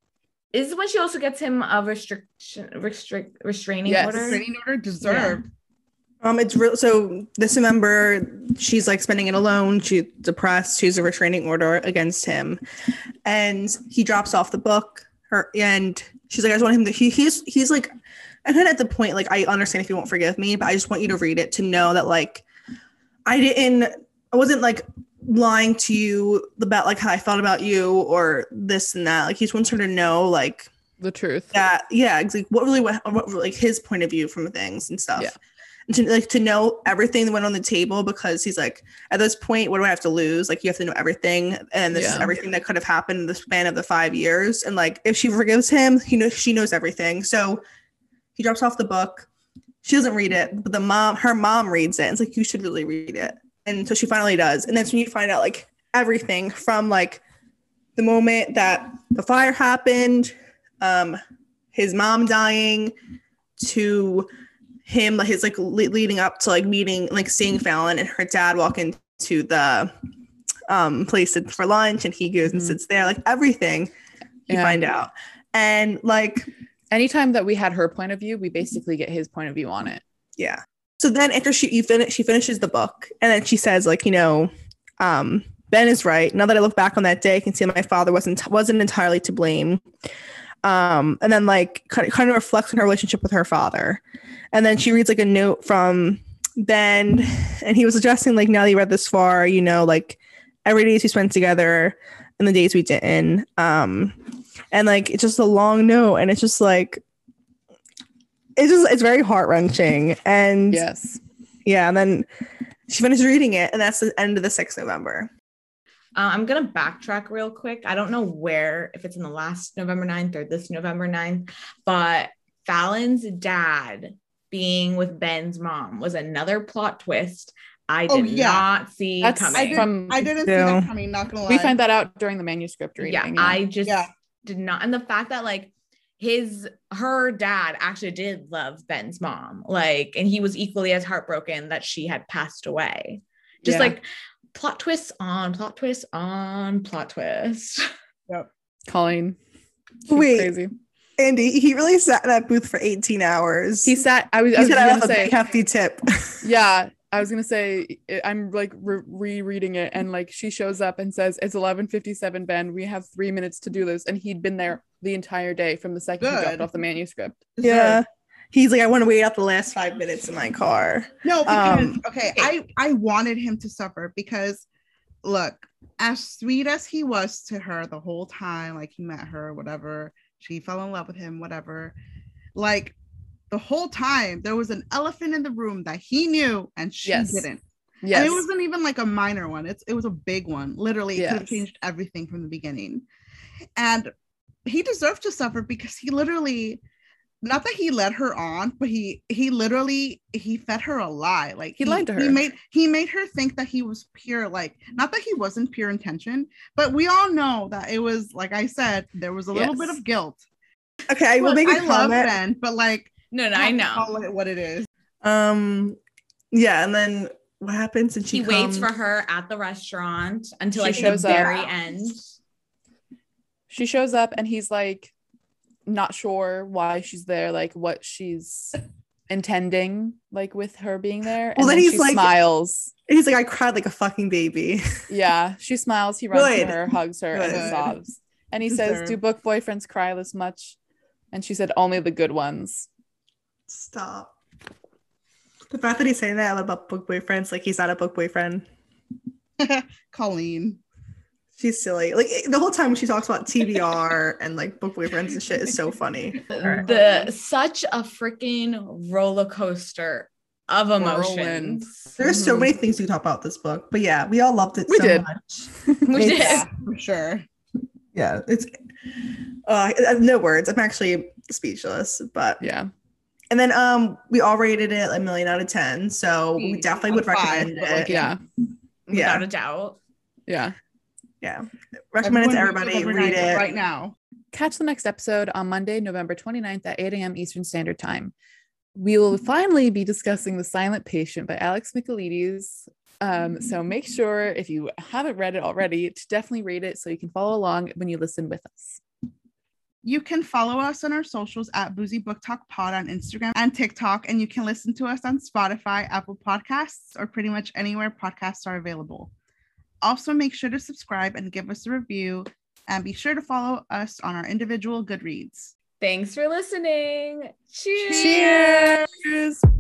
Is when she also gets him a restriction, restrict, restraining yes. order? Restraining order deserved. Yeah. Um, it's real. So this November, she's like spending it alone. She's depressed. She's a restraining order against him, and he drops off the book. Her and she's like, I just want him to. He, he's he's like, I'm kind of at the point like I understand if you won't forgive me, but I just want you to read it to know that like I didn't. I wasn't like. lying to you about like how I felt about you or this and that. Like he just wants her to know like the truth. That yeah, like what really what, what like his point of view from things and stuff. Yeah. And to like to know everything that went on the table, because he's like at this point, what do I have to lose? Like you have to know everything, and this yeah. is everything that could have happened in the span of the five years. And like if she forgives him, he knows she knows everything. So he drops off the book. She doesn't read it, but the mom, her mom reads it. And it's like you should really read it. And so she finally does. And that's when you find out like everything from like the moment that the fire happened, um, his mom dying, to him, like his like le- leading up to like meeting, like seeing Fallon and her dad walk into the um, place for lunch, and he goes mm-hmm. and sits there. Like everything you yeah. find out. And like anytime that we had her point of view, we basically get his point of view on it. Yeah. So then after she you finish she finishes the book, and then she says like, you know, um, Ben is right. Now that I look back on that day, I can see that my father wasn't wasn't entirely to blame. Um, and then like kind of, kind of reflects on her relationship with her father. And then she reads like a note from Ben, and he was suggesting like, now that you read this far, you know, like every days we spent together and the days we didn't. Um, and like it's just a long note, and it's just like it's just it's very heart wrenching. And Yes. yeah, and then she finished reading it, and that's the end of the sixth of November. Uh, I'm gonna backtrack real quick. I don't know where, if it's in the last November ninth or this November ninth, but Fallon's dad being with Ben's mom was another plot twist I did Oh, yeah. not see That's coming. I, did, From- I didn't see Yeah. that coming, not gonna lie. We find that out during the manuscript reading. yeah, Yeah, I just Yeah. did not. And the fact that like his her dad actually did love Ben's mom, like, and he was equally as heartbroken that she had passed away. Just Yeah. like plot twists on plot twists on plot twist. Colleen. She's Wait. crazy. Andy, he really sat in that booth for eighteen hours. He sat. I was, I he was said I gonna have a say. big hefty tip. Yeah, I was gonna say. I'm like re- rereading it, and like she shows up and says, "It's eleven fifty-seven, Ben. We have three minutes to do this." And he'd been there the entire day from the second he Good. dropped off the manuscript. Yeah. He's like, I want to wait out the last five minutes in my car. No, because Um, okay, I I wanted him to suffer because look, as sweet as he was to her the whole time, like he met her, whatever, she fell in love with him, whatever. Like the whole time, there was an elephant in the room that he knew and she Yes. didn't. Yes. And it wasn't even like a minor one. It's it was a big one. Literally, it could have Yes. changed everything from the beginning. And he deserved to suffer because he literally, not that he led her on, but he he literally he fed her a lie. Like He lied to He her. made he made her think that he was pure, like not that he wasn't pure intention, but we all know that it was, like I said, there was a little bit Yes. of guilt. Okay, I will Look, make a I love comment. Ben, but like No, no, I know. call it what it is. Um, yeah, and then what happens? And she He waits comes- for her at the restaurant until She like shows the up. very end. She shows up, and he's like, not sure why she's there, like what she's intending, like with her being there. Well, and then then he's she like- smiles. And he's like, I cried like a fucking baby. Yeah, she smiles. He runs Good. to her, hugs her, and Good. sobs. And he says, Deserved. "Do book boyfriends cry this much?" And she said, "Only the good ones." Stop. The fact that he's saying that about book boyfriends, like he's not a book boyfriend. Colleen. She's silly. Like the whole time when she talks about T B R and like book boyfriends and shit is so funny. The such a freaking roller coaster of Whirlwind. emotions. There's so Mhm. many things we talk about this book, but yeah, we all loved it We so did. much. We did. Yeah, for sure. Yeah, it's uh, I have no words. I'm actually speechless. But Yeah. and then um, we all rated it a million out of ten, so we Mm, definitely would out of five, recommend but, like, it. Yeah. Yeah. Without a doubt. Yeah. Yeah, recommend it to Everyone everybody. read Read it. right now. Catch the next episode on Monday, November twenty-ninth at eight a.m. Eastern Standard Time. We will finally be discussing The Silent Patient by Alex Michaelides. Um, so make sure, if you haven't read it already, to definitely read it so you can follow along when you listen with us. You can follow us on our socials at Boozy Book Talk Pod on Instagram and TikTok, and you can listen to us on Spotify, Apple Podcasts, or pretty much anywhere podcasts are available. Also, make sure to subscribe and give us a review, and be sure to follow us on our individual Goodreads. Thanks for listening. Cheers. Cheers.